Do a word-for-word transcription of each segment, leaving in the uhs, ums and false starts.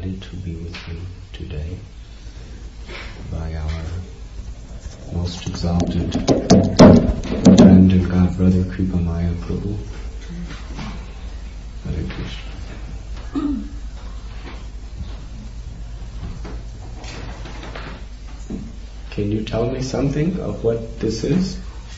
delighted to be with you today by our most exalted friend and God brother Kripamaya Prabhu. Hare Krishna. Can you tell me something of what this is?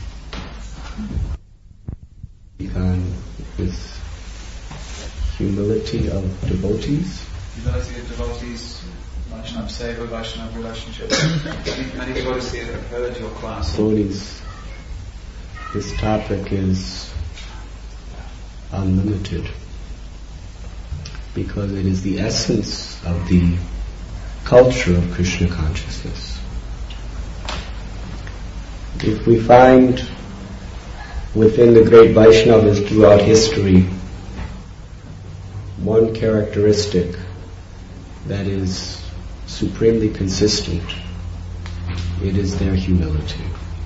Began with humility of devotees. Humility of devotees, Vaishnava Seva, Vaishnava relationship. many, many devotees here have heard your class. Devotees, this topic is unlimited because it is the essence of the culture of Krishna consciousness. If we find within the great Vaishnavas throughout history one characteristic that is supremely consistent, it is their humility.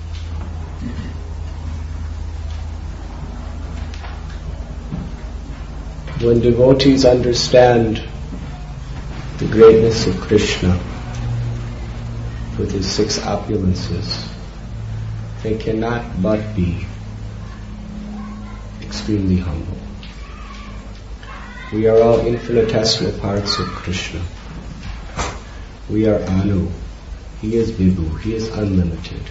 When devotees understand the greatness of Krishna with his six opulences, they cannot but be extremely humble. We are all infinitesimal parts of Krishna. We are Anu. He is Vibhu. He is unlimited.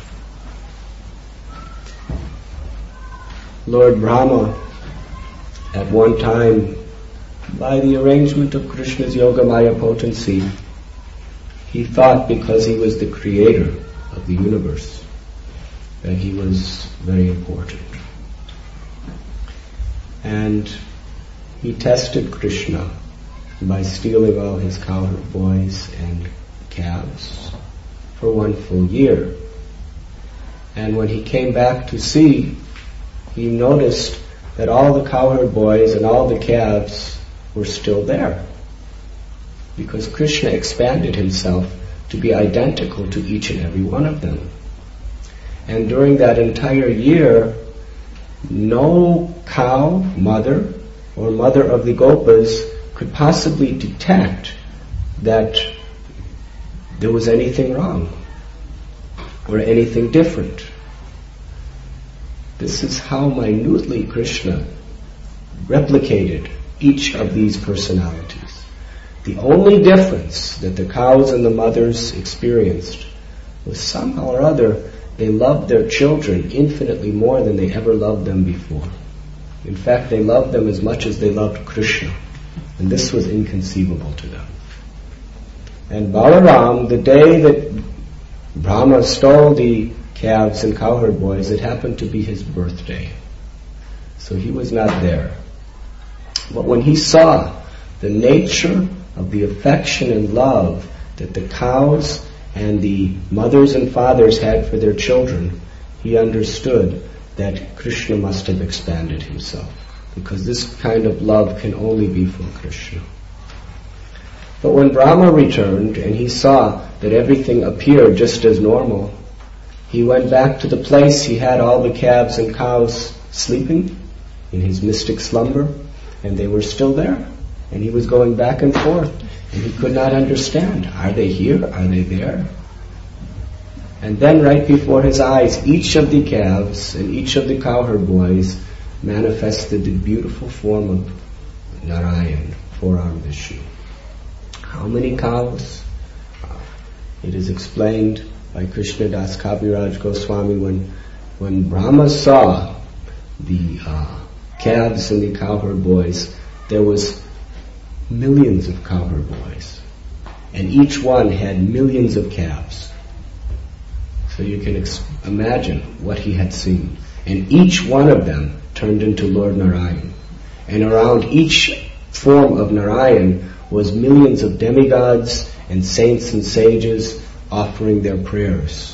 Lord Brahma, at one time, by the arrangement of Krishna's Yogamaya potency, he thought because he was the creator of the universe that he was very important. And he tested Krishna by stealing all his cowherd boys and calves for one full year. And when he came back to see, he noticed that all the cowherd boys and all the calves were still there, because Krishna expanded himself to be identical to each and every one of them. And during that entire year, no cow, mother, or mother of the Gopas could possibly detect that there was anything wrong or anything different. This is how minutely Krishna replicated each of these personalities. The only difference that the cows and the mothers experienced was somehow or other they loved their children infinitely more than they ever loved them before. In fact, they loved them as much as they loved Krishna. And this was inconceivable to them. And Balaram, the day that Brahma stole the calves and cowherd boys, it happened to be his birthday. So he was not there. But when he saw the nature of the affection and love that the cows and the mothers and fathers had for their children, he understood that Krishna must have expanded himself, because this kind of love can only be from Krishna. But when Brahma returned and he saw that everything appeared just as normal, he went back to the place he had all the calves and cows sleeping in his mystic slumber, and they were still there. And he was going back and forth, and he could not understand. Are they here? Are they there? And then right before his eyes, each of the calves and each of the cowherd boys manifested the beautiful form of Narayan, four-armed Vishnu. How many cows? It is explained by Krishnadas Kaviraj Goswami when, when Brahma saw the uh, calves and the cowherd boys, there was millions of cowherd boys, and each one had millions of calves. So you can ex- imagine what he had seen. And each one of them turned into Lord Narayan. And around each form of Narayan was millions of demigods and saints and sages offering their prayers.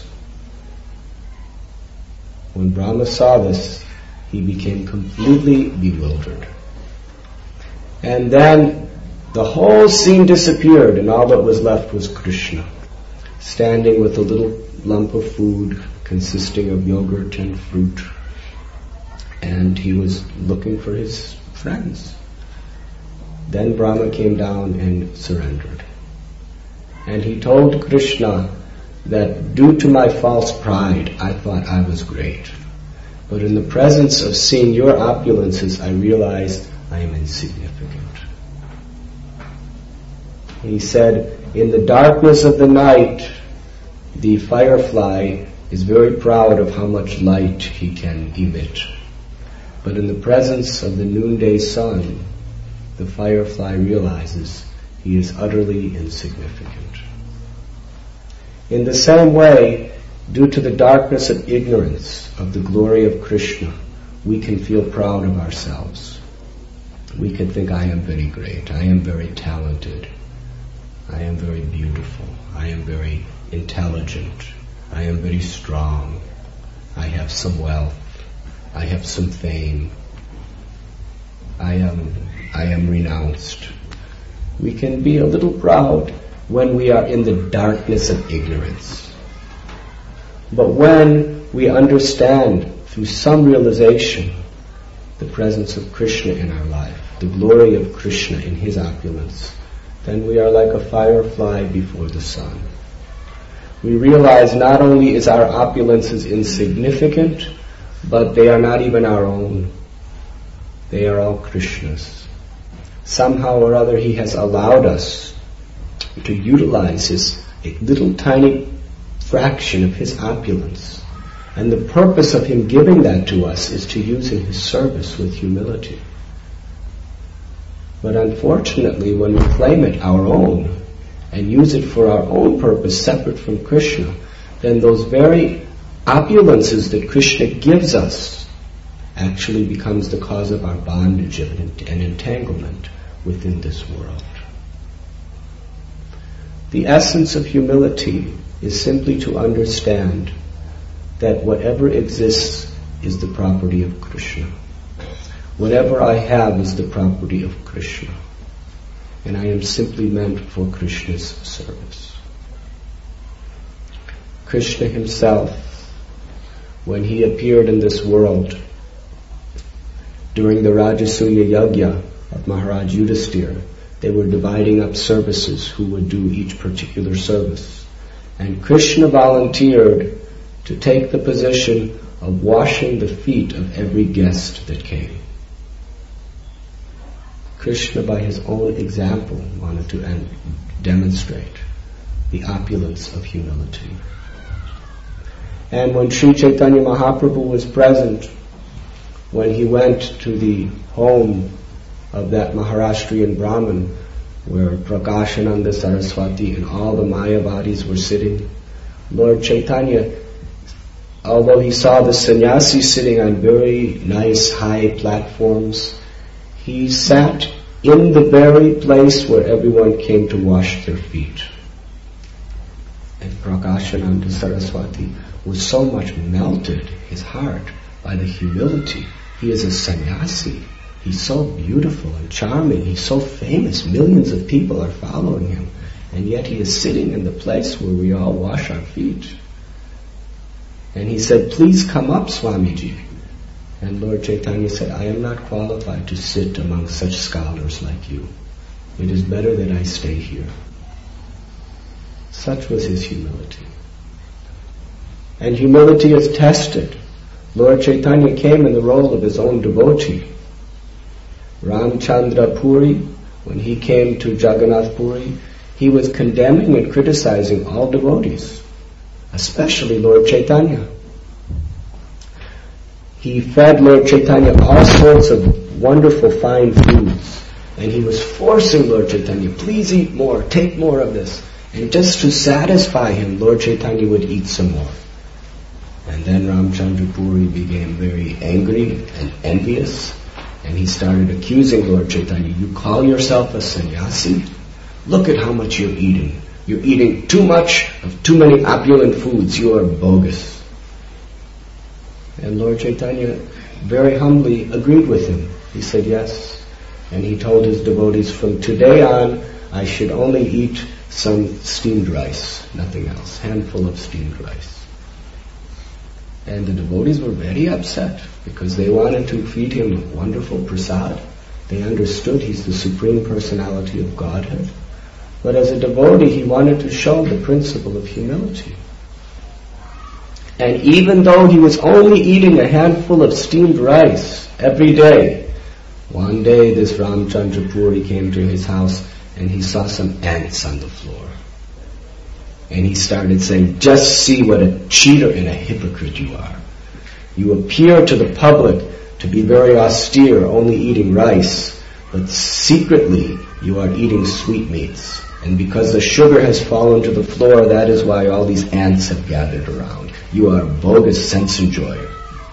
When Brahma saw this, he became completely bewildered. And then the whole scene disappeared, and all that was left was Krishna, standing with a little lump of food consisting of yogurt and fruit. And he was looking for his friends. Then Brahma came down and surrendered. And he told Krishna that due to my false pride, I thought I was great. But in the presence of seeing your opulences, I realized I am insignificant. He said, in the darkness of the night, the firefly is very proud of how much light he can emit. But in the presence of the noonday sun, the firefly realizes he is utterly insignificant. In the same way, due to the darkness of ignorance of the glory of Krishna, we can feel proud of ourselves. We can think, I am very great, I am very talented, I am very beautiful, I am very intelligent, I am very strong, I have some wealth, I have some fame, I am, I am renounced. We can be a little proud when we are in the darkness of ignorance. But when we understand through some realization the presence of Krishna in our life, the glory of Krishna in his opulence, then we are like a firefly before the sun. We realize not only is our opulences insignificant, but they are not even our own. They are all Krishna's. Somehow or other he has allowed us to utilize his a little tiny fraction of his opulence. And the purpose of him giving that to us is to use in his service with humility. But unfortunately, when we claim it our own and use it for our own purpose separate from Krishna, then those very opulences that Krishna gives us actually becomes the cause of our bondage and entanglement within this world. The essence of humility is simply to understand that whatever exists is the property of Krishna. Whatever I have is the property of Krishna. And I am simply meant for Krishna's service. Krishna himself, when he appeared in this world during the Rajasuya Yajna of Maharaj Yudhisthira, they were dividing up services, who would do each particular service. And Krishna volunteered to take the position of washing the feet of every guest that came. Krishna, by his own example, wanted to en- demonstrate the opulence of humility. And when Sri Chaitanya Mahaprabhu was present, when he went to the home of that Maharashtrian Brahmin, where Prakashananda Saraswati and all the Mayavadis were sitting, Lord Chaitanya, although he saw the sannyasis sitting on very nice high platforms, he sat in the very place where everyone came to wash their feet. And Prakashananda Saraswati was so much melted, his heart, by the humility. He is a sannyasi. He's so beautiful and charming. He's so famous. Millions of people are following him. And yet he is sitting in the place where we all wash our feet. And he said, please come up, Swamiji. And Lord Chaitanya said, I am not qualified to sit among such scholars like you. It is better that I stay here. Such was his humility. And humility is tested. Lord Chaitanya came in the role of his own devotee. Ramchandra Puri, when he came to Jagannath Puri, he was condemning and criticizing all devotees, especially Lord Chaitanya. He fed Lord Chaitanya all sorts of wonderful fine foods, and he was forcing Lord Chaitanya, please eat more, take more of this. And just to satisfy him, Lord Chaitanya would eat some more. And then Ramchandra Puri became very angry and envious, and he started accusing Lord Chaitanya, you call yourself a sannyasi? Look at how much you're eating. You're eating too much of too many opulent foods. You are bogus. And Lord Chaitanya very humbly agreed with him. He said yes. And he told his devotees, from today on, I should only eat some steamed rice, nothing else, handful of steamed rice. And the devotees were very upset because they wanted to feed him wonderful prasad. They understood he's the Supreme Personality of Godhead. But as a devotee, he wanted to show the principle of humility. And even though he was only eating a handful of steamed rice every day, one day this Ramchandra Puri came to his house and he saw some ants on the floor. And he started saying, just see what a cheater and a hypocrite you are. You appear to the public to be very austere, only eating rice, but secretly you are eating sweetmeats. And because the sugar has fallen to the floor, that is why all these ants have gathered around. You are a bogus sense enjoyer.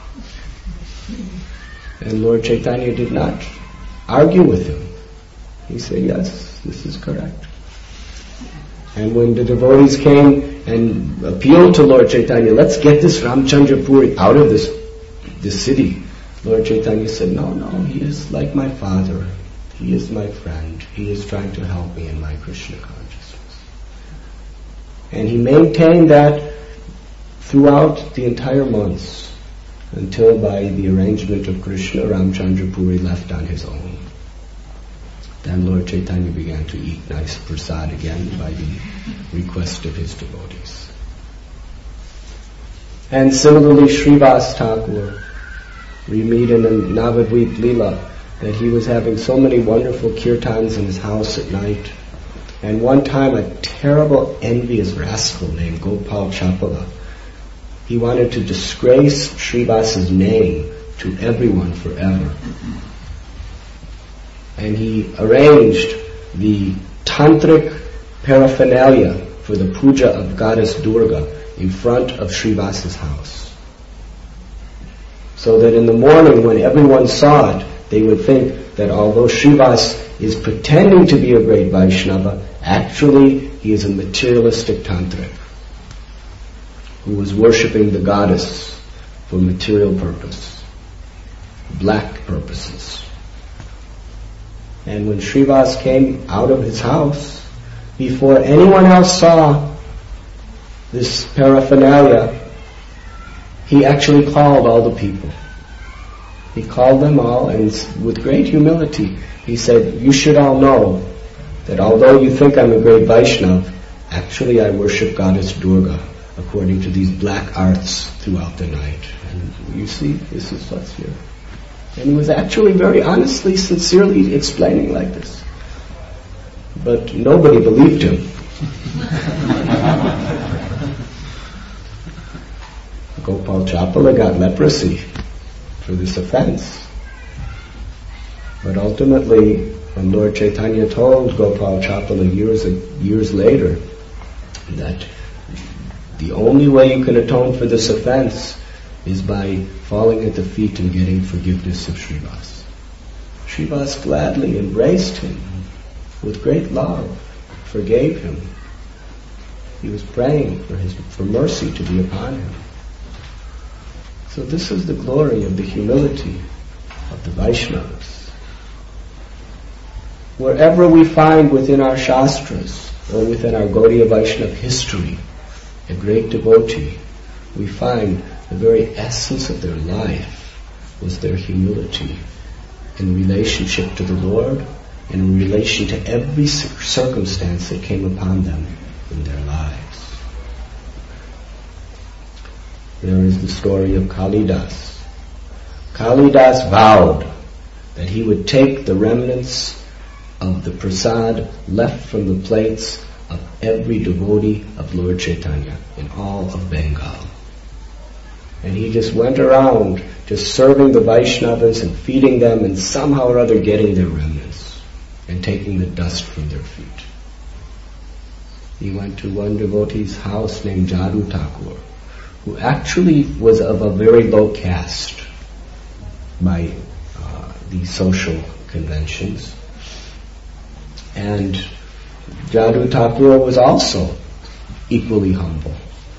And Lord Chaitanya did not argue with him. He said, yes, this is correct. And when the devotees came and appealed to Lord Chaitanya, let's get this Ramchandra Puri out of this, this city, Lord Chaitanya said, no, no, he is like my father. He is my friend. He is trying to help me in my Krishna consciousness. And he maintained that throughout the entire months, until by the arrangement of Krishna, Ramchandra Puri left on his own. Then Lord Chaitanya began to eat nice prasad again by the request of his devotees. And similarly, Srivas Thakur, we meet in the Navadvip Leela that he was having so many wonderful kirtans in his house at night. And one time a terrible envious rascal named Gopal Chapala, he wanted to disgrace Srivas's name to everyone forever. And he arranged the tantric paraphernalia for the puja of goddess Durga in front of Srivas's house. So that in the morning when everyone saw it, they would think that although Srivas is pretending to be a great Vaishnava, actually he is a materialistic tantric who was worshipping the goddess for material purpose, black purposes. And when Srivas came out of his house, before anyone else saw this paraphernalia, he actually called all the people. He called them all, and with great humility, he said, you should all know that although you think I'm a great Vaishnava, actually I worship goddess Durga according to these black arts throughout the night. And you see, this is what's here. And he was actually very honestly, sincerely explaining like this. But nobody believed him. Gopal Chapala got leprosy for this offense. But ultimately, when Lord Chaitanya told Gopal Chapala years, years later that the only way you can atone for this offense is by falling at the feet and getting forgiveness of Srivas. Srivas gladly embraced him with great love, forgave him. He was praying for his for mercy to be upon him. So this is the glory of the humility of the Vaishnavas. Wherever we find within our Shastras or within our Gaudiya Vaishnava history a great devotee, we find the very essence of their life was their humility in relationship to the Lord and in relation to every circumstance that came upon them in their lives. There is the story of Kalidas. Kalidas vowed that he would take the remnants of the prasad left from the plates of every devotee of Lord Chaitanya in all of Bengal. And he just went around just serving the Vaishnavas and feeding them and somehow or other getting their remnants and taking the dust from their feet. He went to one devotee's house named Jadu Thakur, who actually was of a very low caste by uh, the social conventions. And Jadu Thakur was also equally humble.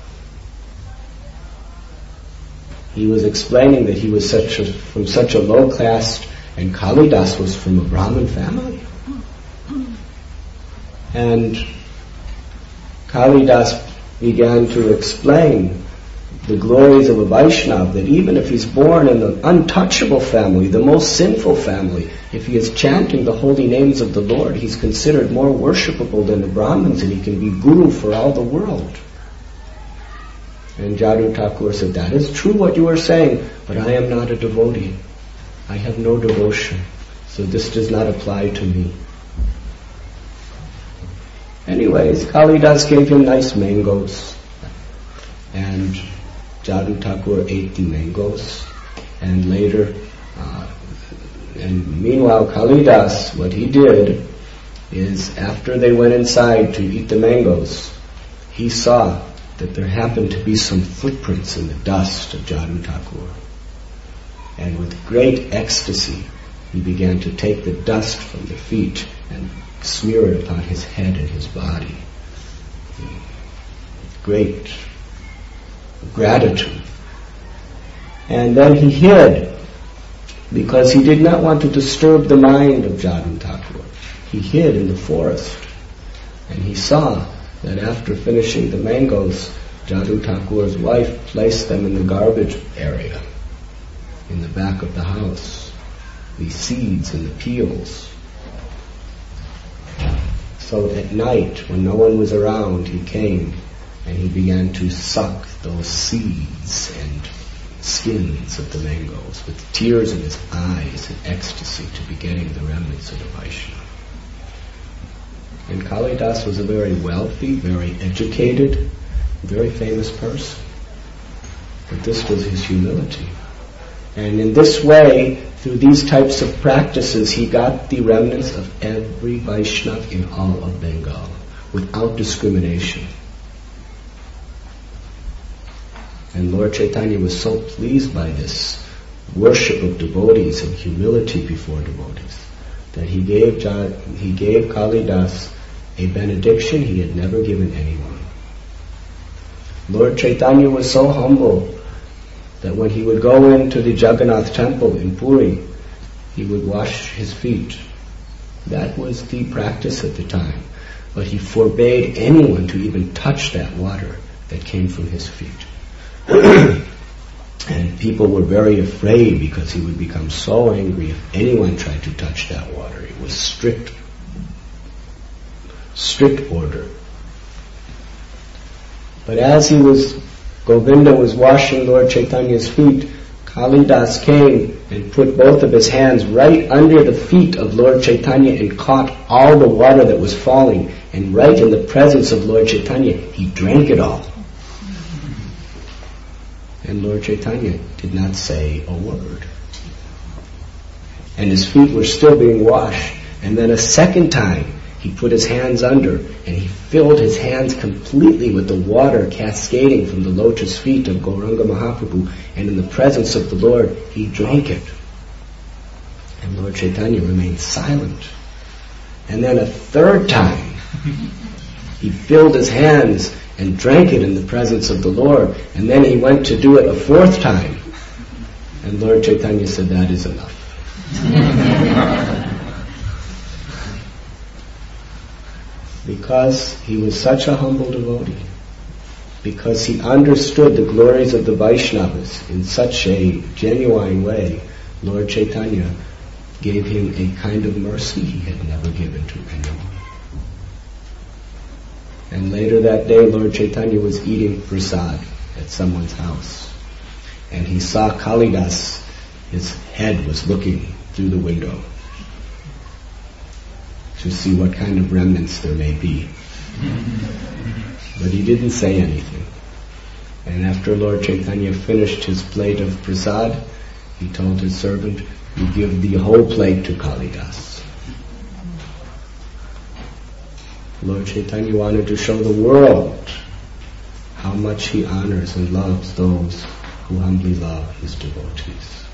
He was explaining that he was such a, from such a low caste, and Kalidas was from a Brahmin family. And Kalidas began to explain the glories of a Vaishnava, that even if he's born in the untouchable family, the most sinful family, if he is chanting the holy names of the Lord, he's considered more worshipable than the Brahmins, and he can be guru for all the world. And Jadoo Thakur said, that is true what you are saying, but I am not a devotee. I have no devotion, so this does not apply to me. Anyways, Kalidas gave him nice mangoes, and Jadoo Thakur ate the mangoes, and later, uh, and meanwhile Kalidas, what he did is after they went inside to eat the mangoes, he saw that there happened to be some footprints in the dust of Jadoo Thakur. And with great ecstasy, he began to take the dust from the feet and smear it upon his head and his body. Great gratitude. And then he hid, because he did not want to disturb the mind of Jadoo Thakur. He hid in the forest, and he saw that after finishing the mangoes, Jadoo Thakur's wife placed them in the garbage area in the back of the house, the seeds and the peels. So at night, when no one was around, he came and he began to suck those seeds and skins of the mangoes with tears in his eyes and ecstasy to be getting the remnants of the Vaishnava. And Kalidas was a very wealthy, very educated, very famous person. But this was his humility. And in this way, through these types of practices, he got the remnants of every Vaishnava in all of Bengal, without discrimination. And Lord Chaitanya was so pleased by this worship of devotees and humility before devotees that he gave he gave Kalidas a benediction he had never given anyone. Lord Chaitanya was so humble that when he would go into the Jagannath temple in Puri, he would wash his feet. That was the practice at the time. But he forbade anyone to even touch that water that came from his feet. And people were very afraid because he would become so angry if anyone tried to touch that water. It was strict, strict order. But as he was, Govinda was washing Lord Chaitanya's feet, Kalidas came and put both of his hands right under the feet of Lord Chaitanya and caught all the water that was falling, and right in the presence of Lord Chaitanya, he drank it all. And Lord Chaitanya did not say a word. And his feet were still being washed. And then a second time, he put his hands under and he filled his hands completely with the water cascading from the lotus feet of Gauranga Mahaprabhu. And in the presence of the Lord, he drank it. And Lord Chaitanya remained silent. And then a third time, he filled his hands and drank it in the presence of the Lord. And then he went to do it a fourth time. And Lord Chaitanya said, that is enough. Because he was such a humble devotee, because he understood the glories of the Vaishnavas in such a genuine way, Lord Chaitanya gave him a kind of mercy he had never given to anyone. And later that day, Lord Chaitanya was eating prasad at someone's house. And he saw Kalidas, his head was looking through the window to see what kind of remnants there may be. But he didn't say anything. And after Lord Chaitanya finished his plate of prasad, he told his servant, you give the whole plate to Kalidas. Lord Chaitanya wanted to show the world how much he honors and loves those who humbly love his devotees.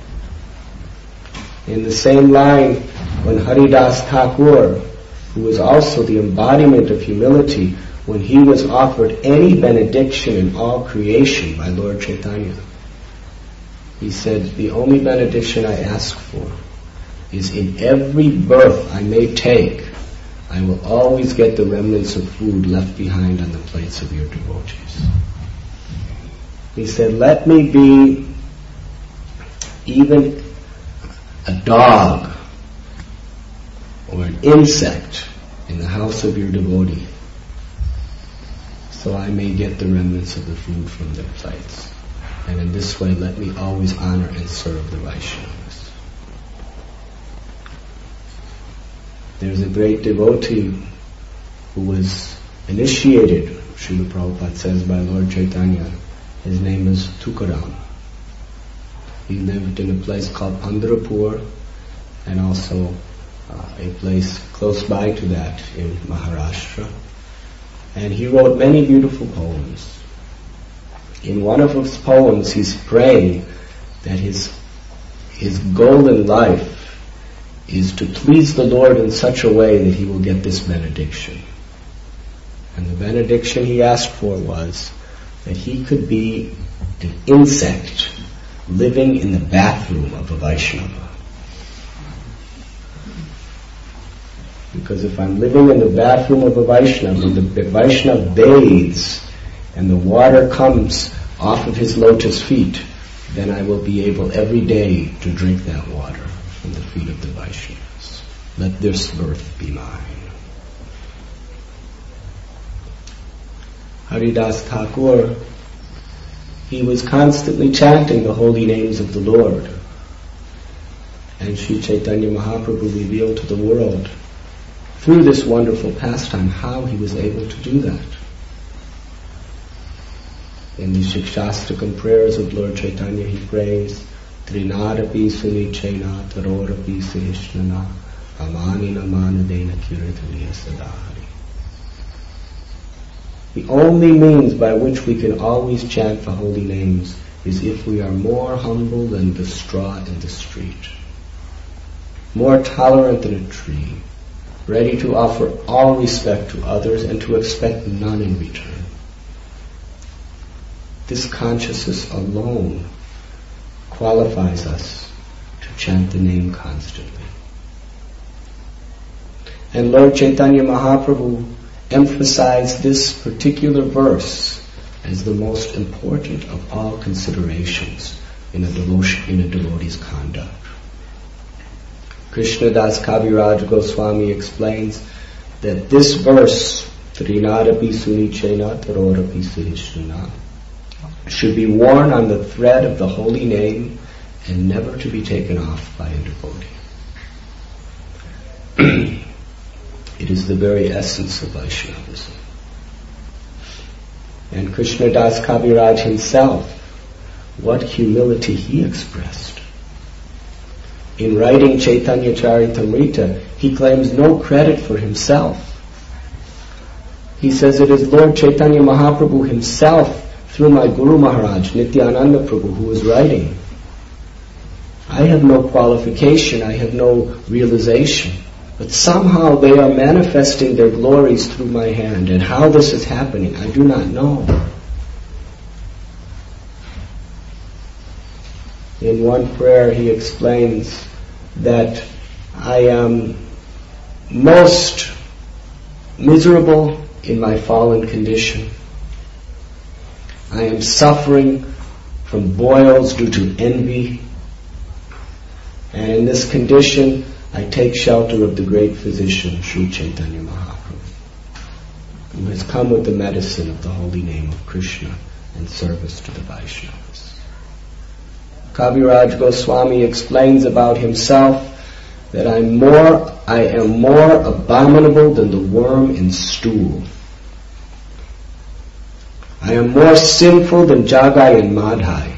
In the same line, when Haridas Thakur, who was also the embodiment of humility, when he was offered any benediction in all creation by Lord Chaitanya, he said, the only benediction I ask for is in every birth I may take, I will always get the remnants of food left behind on the plates of your devotees. He said, let me be even a dog or an insect in the house of your devotee, so I may get the remnants of the food from their plates. And in this way, let me always honor and serve the Vaishnavas. There's a great devotee who was initiated, Srila Prabhupada says, by Lord Chaitanya. His name is Tukaram. He lived in a place called Pandharpur, and also uh, a place close by to that in Maharashtra. And he wrote many beautiful poems. In one of his poems, he's praying that his his goal in life is to please the Lord in such a way that he will get this benediction. And the benediction he asked for was that he could be an insect living in the bathroom of a Vaishnava. Because if I'm living in the bathroom of a Vaishnava, the Vaishnava bathes and the water comes off of his lotus feet, then I will be able every day to drink that water from the feet of the Vaishnavas. Let this birth be mine. Haridas Thakur, he was constantly chanting the holy names of the Lord. And Sri Chaitanya Mahaprabhu revealed to the world through this wonderful pastime how he was able to do that. In the Shikshastakam prayers of Lord Chaitanya, he prays, Trinadapi sunichena tarorapi sihishnana amanina manadena kiritaliya sadahari. The only means by which we can always chant the holy names is if we are more humble than the straw in the street, more tolerant than a tree, ready to offer all respect to others and to expect none in return. This consciousness alone qualifies us to chant the name constantly. And Lord Chaitanya Mahaprabhu emphasized this particular verse as the most important of all considerations in a, devotion, in a devotee's conduct. Krishnadas Kaviraj Goswami explains that this verse, Trinadapi Sunichena Tarorapi Sihishnana, should be worn on the thread of the holy name and never to be taken off by a devotee. It is the very essence of Vaishnavism. And Krishnadas Kaviraj himself, what humility he expressed. In writing Chaitanya Charitamrita, he claims no credit for himself. He says it is Lord Chaitanya Mahaprabhu himself, through my Guru Maharaj, Nityananda Prabhu, who is writing. I have no qualification, I have no realization, but somehow they are manifesting their glories through my hand, and how this is happening, I do not know. In one prayer he explains that I am most miserable in my fallen condition. I am suffering from boils due to envy, and in this condition I take shelter of the great physician, Sri Chaitanya Mahaprabhu, who has come with the medicine of the holy name of Krishna and service to the Vaishnavas. Kaviraj Goswami explains about himself that I'm more, I am more abominable than the worm in stool. I am more sinful than Jagai and Madhai.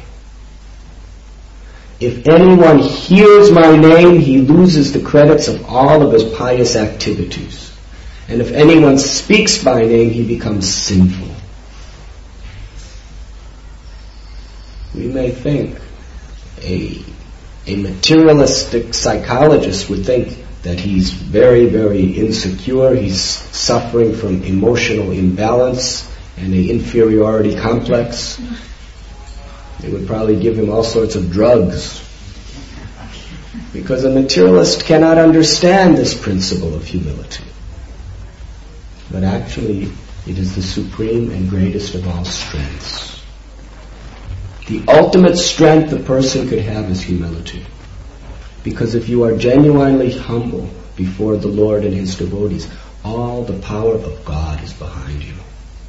If anyone hears my name, he loses the credits of all of his pious activities. And if anyone speaks my name, he becomes sinful. We may think a, a materialistic psychologist would think that he's very, very insecure, he's suffering from emotional imbalance and an inferiority complex. They would probably give him all sorts of drugs. Because a materialist cannot understand this principle of humility. But actually, it is the supreme and greatest of all strengths. The ultimate strength a person could have is humility. Because if you are genuinely humble before the Lord and His devotees, all the power of God is behind you.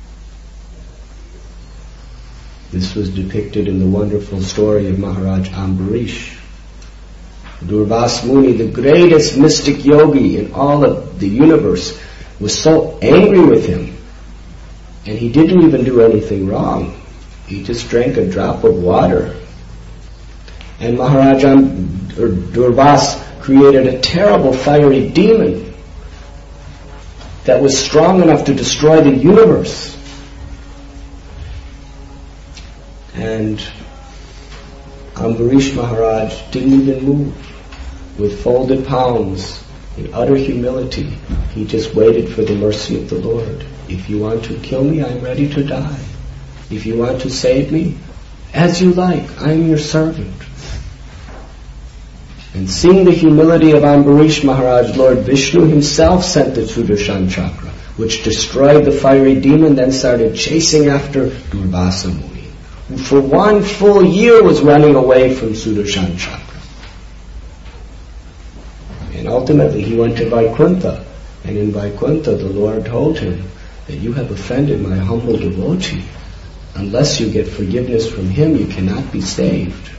This was depicted in the wonderful story of Maharaj Ambarish. Durvas Muni, the greatest mystic yogi in all of the universe, was so angry with him, and he didn't even do anything wrong. He just drank a drop of water. And Maharaj Durvas created a terrible fiery demon that was strong enough to destroy the universe. And Ambarish Maharaj didn't even move. With folded palms, in utter humility, he just waited for the mercy of the Lord. If you want to kill me, I'm ready to die. If you want to save me, as you like, I'm your servant. And seeing the humility of Ambarish Maharaj, Lord Vishnu himself sent the Sudarshan Chakra, which destroyed the fiery demon, then started chasing after Durvasa Muni, who for one full year was running away from Sudarshan Chakra. And ultimately he went to Vaikuntha, and in Vaikuntha the Lord told him that you have offended my humble devotee. Unless you get forgiveness from him, you cannot be saved.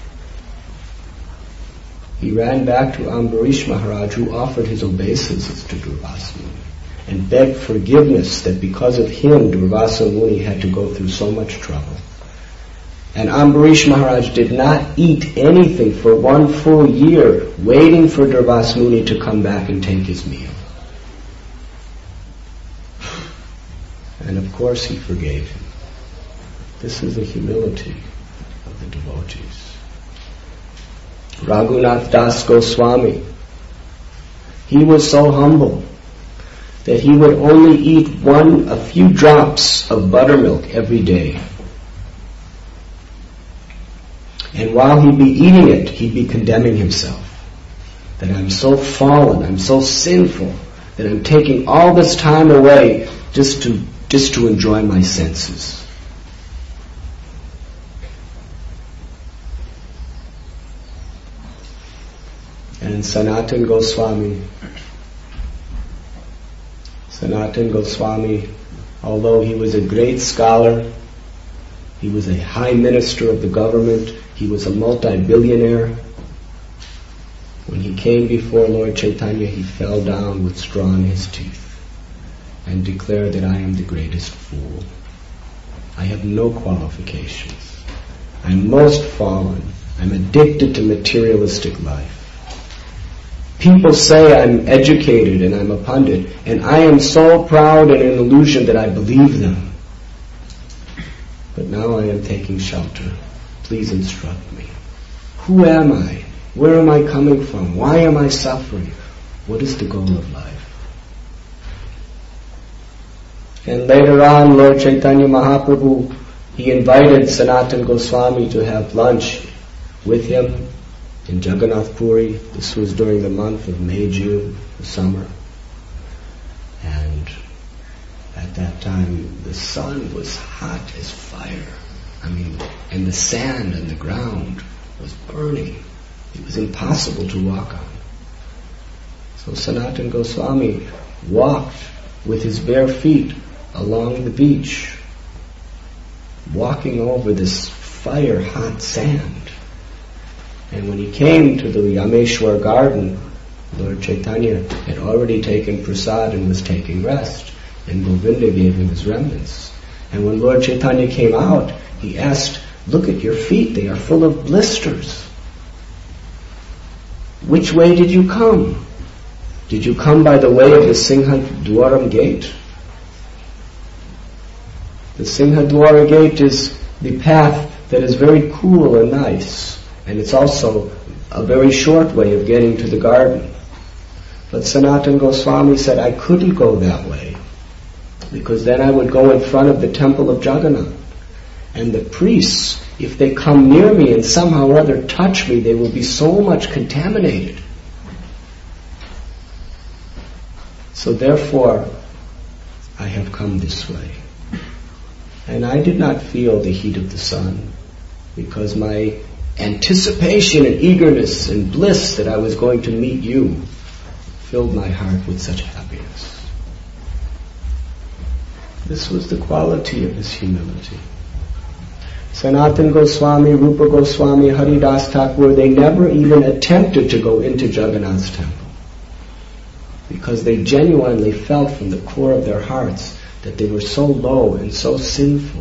He ran back to Ambarish Maharaj, who offered his obeisances to Durvasa Muni and begged forgiveness that because of him Durvasa Muni had to go through so much trouble. And Ambarish Maharaj did not eat anything for one full year, waiting for Durvasa Muni to come back and take his meal. And of course he forgave him. This is the humility of the devotees. Raghunath Das Goswami, he was so humble that he would only eat one, a few drops of buttermilk every day. And while he'd be eating it, he'd be condemning himself. That I'm so fallen, I'm so sinful, that I'm taking all this time away just to, just to enjoy my senses. And Sanatan Goswami, Sanatan Goswami, although he was a great scholar, he was a high minister of the government, he was a multi-billionaire. When he came before Lord Chaitanya, he fell down with straw in his teeth and declared that I am the greatest fool. I have no qualifications. I'm most fallen. I'm addicted to materialistic life. People say I'm educated and I'm a pundit, and I am so proud and an illusion that I believe them. But now I am taking shelter. Please instruct me. Who am I? Where am I coming from? Why am I suffering? What is the goal of life? And later on, Lord Chaitanya Mahaprabhu, he invited Sanatan Goswami to have lunch with him in Jagannath Puri. This was during the month of May, June, the summer. And at that time, the sun was hot as fire. I mean, and the sand and the ground was burning. It was impossible to walk on. So Sanatan Goswami walked with his bare feet along the beach, walking over this fire-hot sand. And when he came to the Yameshwar garden, Lord Chaitanya had already taken prasad and was taking rest, and Govinda gave him his remnants. And when Lord Chaitanya came out, he asked, "Look at your feet, they are full of blisters. Which way did you come? Did you come by the way of the Singhadwaram gate?" The Singhadwara gate is the path that is very cool and nice, and it's also a very short way of getting to the garden. But Sanatan Goswami said, I couldn't go that way, because then I would go in front of the temple of Jagannath. And the priests, if they come near me and somehow or other touch me, they will be so much contaminated. So therefore, I have come this way. And I did not feel the heat of the sun. because my anticipation and eagerness and bliss that I was going to meet you filled my heart with such happiness. This was the quality of his humility. Sanatana Goswami, Rupa Goswami, Haridas Thakur, they never even attempted to go into Jagannath's temple because they genuinely felt from the core of their hearts that they were so low and so sinful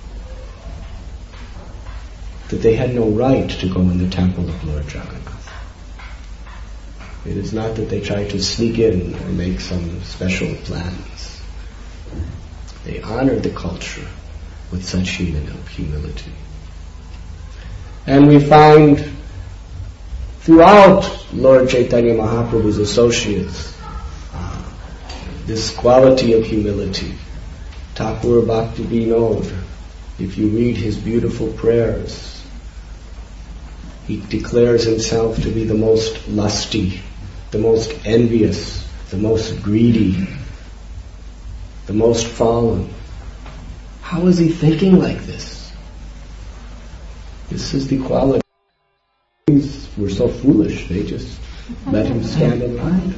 that they had no right to go in the temple of Lord Jagannath. It is not that they tried to sneak in or make some special plans. They honored the culture with such humility. And we find throughout Lord Chaitanya Mahaprabhu's associates uh, this quality of humility. Thakur Bhakti Vinod, if you read his beautiful prayers, he declares himself to be the most lusty, the most envious, the most greedy, the most fallen. How is he thinking like this? This is the quality. These were so foolish, they just let him stand in line.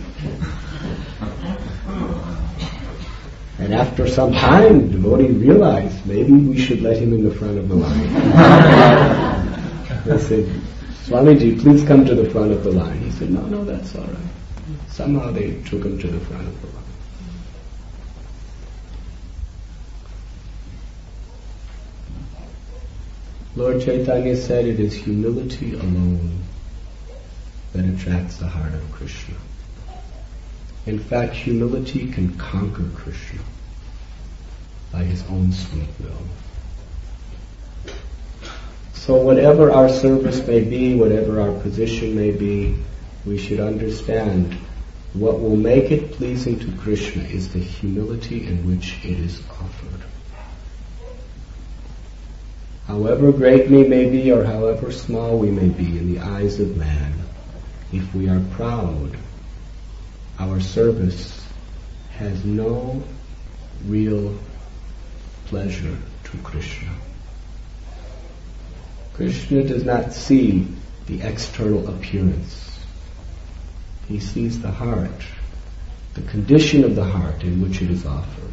And after some time, devotee realized maybe we should let him in the front of the line. They said, Swamiji, please come to the front of the line. He said, no, no, that's all right. Somehow they took him to the front of the line. Lord Chaitanya said it is humility alone that attracts the heart of Krishna. In fact, humility can conquer Krishna by his own sweet will. So whatever our service may be, whatever our position may be, we should understand what will make it pleasing to Krishna is the humility in which it is offered. However great we may be or however small we may be in the eyes of man, if we are proud, our service has no real pleasure to Krishna. Krishna does not see the external appearance. He sees the heart, the condition of the heart in which it is offered.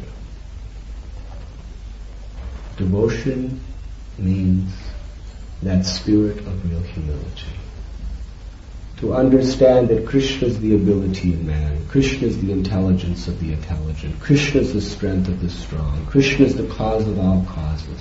Devotion means that spirit of real humility. To understand that Krishna is the ability in man, Krishna is the intelligence of the intelligent, Krishna is the strength of the strong, Krishna is the cause of all causes.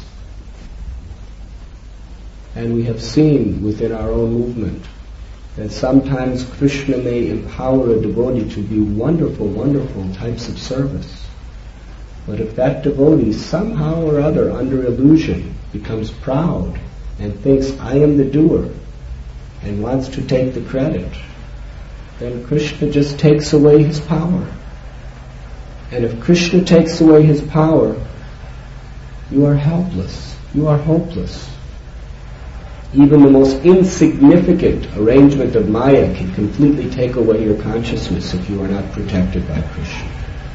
And we have seen within our own movement that sometimes Krishna may empower a devotee to do wonderful, wonderful types of service. But if that devotee somehow or other under illusion becomes proud and thinks, I am the doer, and wants to take the credit, then Krishna just takes away his power. And if Krishna takes away his power, you are helpless, you are hopeless. Even the most insignificant arrangement of Maya can completely take away your consciousness if you are not protected by Krishna.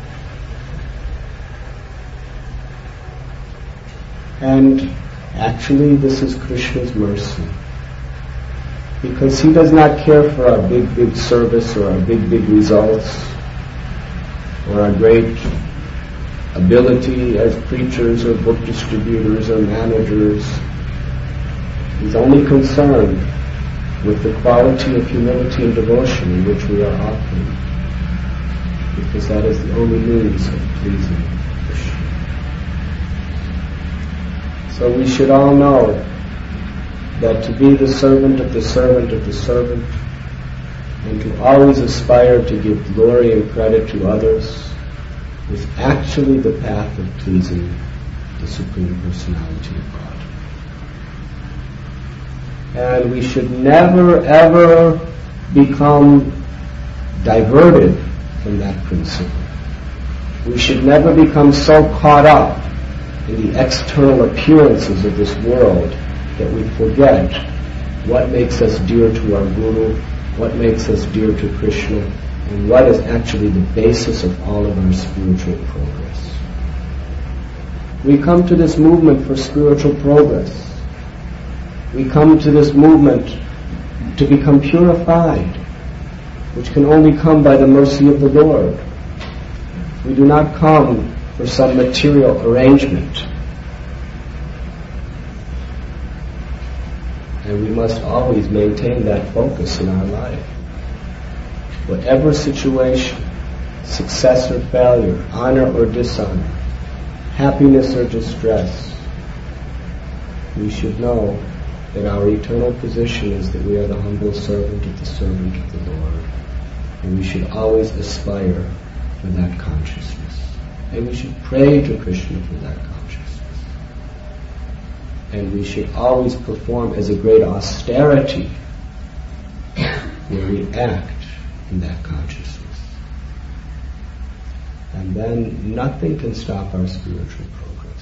And actually this is Krishna's mercy, because he does not care for our big, big service or our big, big results or our great ability as preachers or book distributors or managers. He's only concerned with the quality of humility and devotion in which we are offering, because that is the only means of pleasing Krishna. So we should all know that to be the servant of the servant of the servant, and to always aspire to give glory and credit to others, is actually the path of pleasing the Supreme Personality of God. And we should never ever become diverted from that principle. We should never become so caught up in the external appearances of this world that we forget what makes us dear to our Guru, what makes us dear to Krishna, and what is actually the basis of all of our spiritual progress. We come to this movement for spiritual progress. We come to this movement to become purified, which can only come by the mercy of the Lord. We do not come for some material arrangement. And we must always maintain that focus in our life. Whatever situation, success or failure, honor or dishonor, happiness or distress, we should know that our eternal position is that we are the humble servant of the servant of the Lord. And we should always aspire for that consciousness. And we should pray to Krishna for that consciousness. And we should always perform as a great austerity where we act in that consciousness. And then nothing can stop our spiritual progress.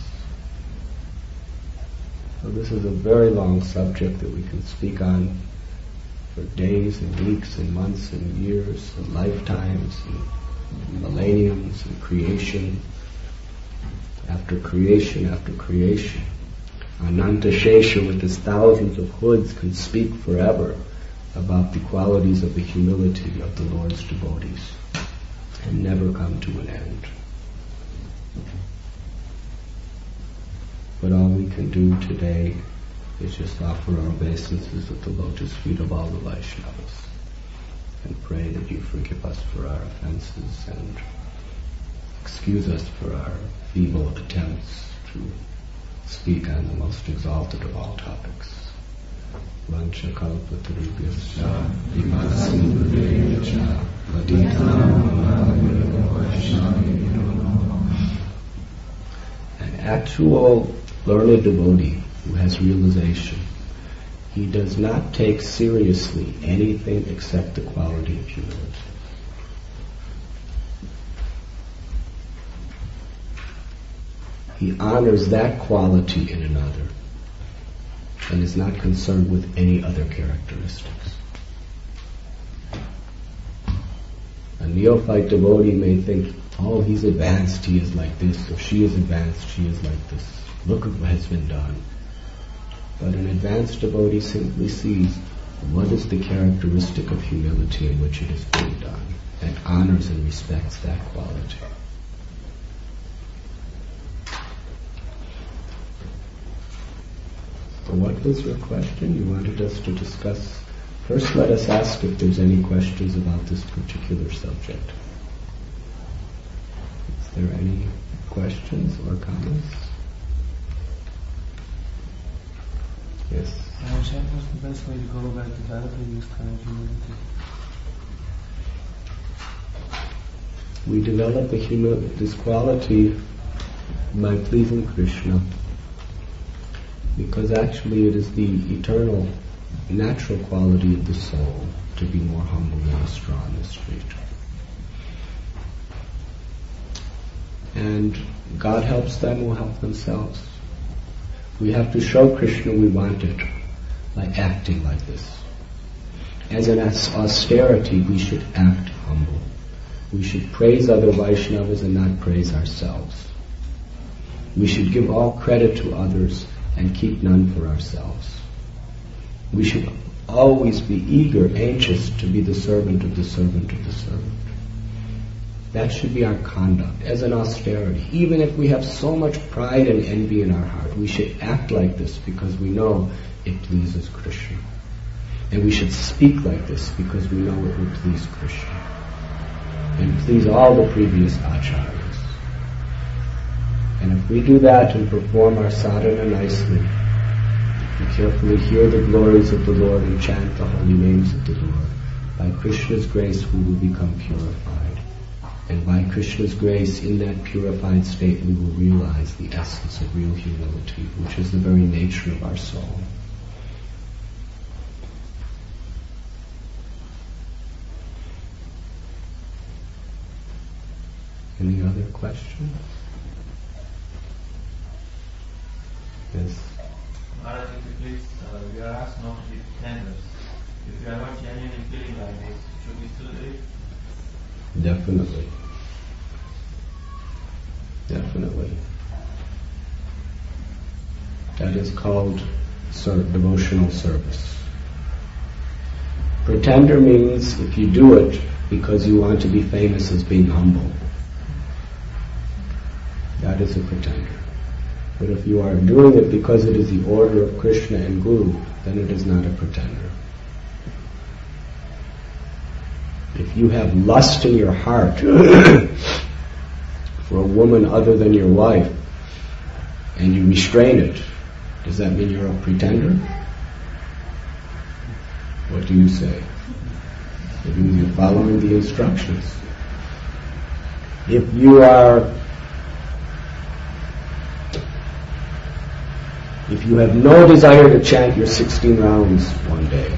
So this is a very long subject that we can speak on for days and weeks and months and years and lifetimes and millenniums and creation after creation after creation. Ananta Shesha with his thousands of hoods can speak forever about the qualities of the humility of the Lord's devotees and never come to an end. But all we can do today is just offer our obeisances at the lotus feet of all the Vaishnavas and pray that you forgive us for our offenses and excuse us for our feeble attempts to speak on the most exalted of all topics. Vancha kalpatarubhyascha vimāsīvadevyacha An actual learned devotee who has realization, he does not take seriously anything except the quality of humility. He honors that quality in another and is not concerned with any other characteristics. A neophyte devotee may think, oh, he's advanced, he is like this, or she is advanced, she is like this. Look at what has been done. But an advanced devotee simply sees what is the characteristic of humility in which it is being done, and honors and respects that quality. So what was your question? You wanted us to discuss. First, let us ask if there's any questions about this particular subject. Is there any questions or comments? Yes. What's the best way to go about developing this kind of humility? We develop the humi- this quality by pleasing Krishna, because actually it is the eternal, natural quality of the soul to be more humble than a straw in the street. And God helps them who help themselves. We have to show Krishna we want it by acting like this. As an austerity, we should act humble. We should praise other Vaishnavas and not praise ourselves. We should give all credit to others and keep none for ourselves. We should always be eager, anxious to be the servant of the servant of the servant. That should be our conduct as an austerity. Even if we have so much pride and envy in our heart, we should act like this because we know it pleases Krishna. And we should speak like this because we know it will please Krishna and please all the previous acharyas. And if we do that and perform our sadhana nicely, we carefully hear the glories of the Lord and chant the holy names of the Lord, by Krishna's grace we will become purified. And by Krishna's grace, in that purified state, we will realize the essence of real humility, which is the very nature of our soul. Any other questions? Yes. Maharaj, if you please, uh, we are asked not to be pretenders. If we are not genuinely feeling like this, should we still do it? Definitely. Definitely. That is called ser- devotional service. Pretender means if you do it because you want to be famous as being humble. That is a pretender. But if you are doing it because it is the order of Krishna and Guru, then it is not a pretender. If you have lust in your heart for a woman other than your wife, and you restrain it, does that mean you're a pretender? What do you say? It means you're following the instructions. If you are, if you have no desire to chant your sixteen rounds one day,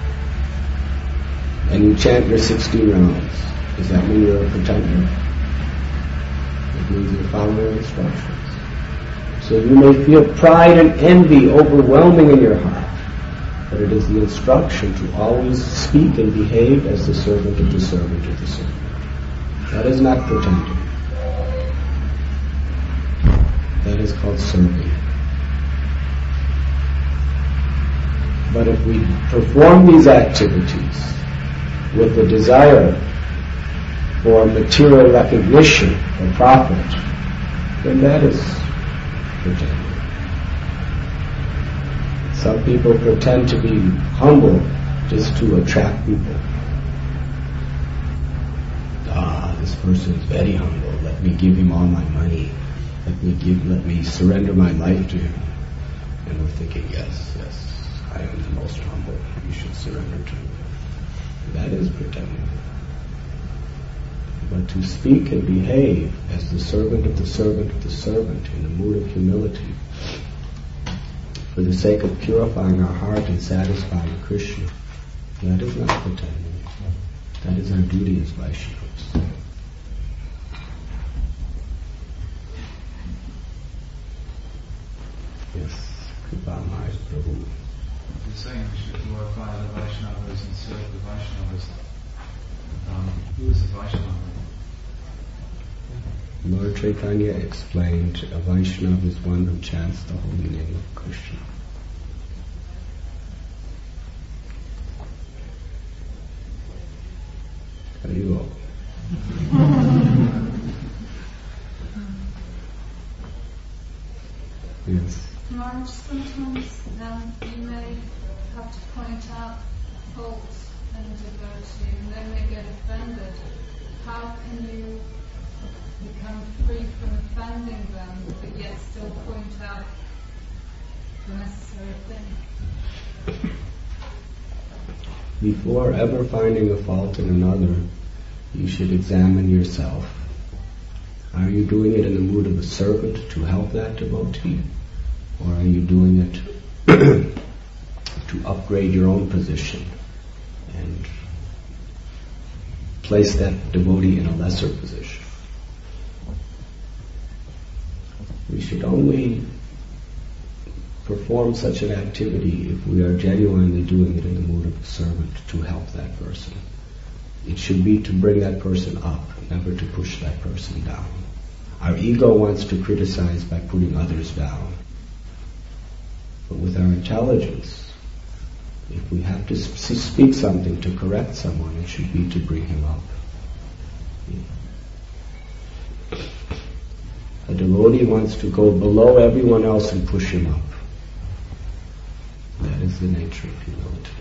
and you chant your sixteen rounds, does that mean you're a pretender? It means you're following instructions. So you may feel pride and envy overwhelming in your heart, but it is the instruction to always speak and behave as the servant of the servant of the servant. That is not pretending. That is called serving. But if we perform these activities with the desire for material recognition or profit, then that is pretending. Some people pretend to be humble just to attract people. Ah, this person is very humble. Let me give him all my money. Let me give. Let me surrender my life to him. And we're thinking, yes, yes, I am the most humble. You should surrender to me. That is pretending. But to speak and behave as the servant of the servant of the servant in a mood of humility, for the sake of purifying our heart and satisfying Krishna, that is not pretending. That is our duty as Vaishnavas. Yes, Kripa Maharaj Prabhu. You're saying we should glorify the Vaishnavas and serve the Vaishnavas. Um, who is a Vaishnava? Lord Chaitanya explained a Vaishnava is one who chants the holy name of Krishna. Haribol. Yes. Maharaj, sometimes um, you may have to point out faults in a devotee and they may get offended. How can you become free from offending them but yet still point out the necessary thing? Before ever finding a fault in another, you should examine yourself. Are you doing it in the mood of a servant to help that devotee? Or are you doing it to upgrade your own position and place that devotee in a lesser position? We should only perform such an activity if we are genuinely doing it in the mood of a servant to help that person. It should be to bring that person up, never to push that person down. Our ego wants to criticize by putting others down. But with our intelligence, if we have to speak something to correct someone, it should be to bring him up. A devotee wants to go below everyone else and push him up. That is the nature of humility.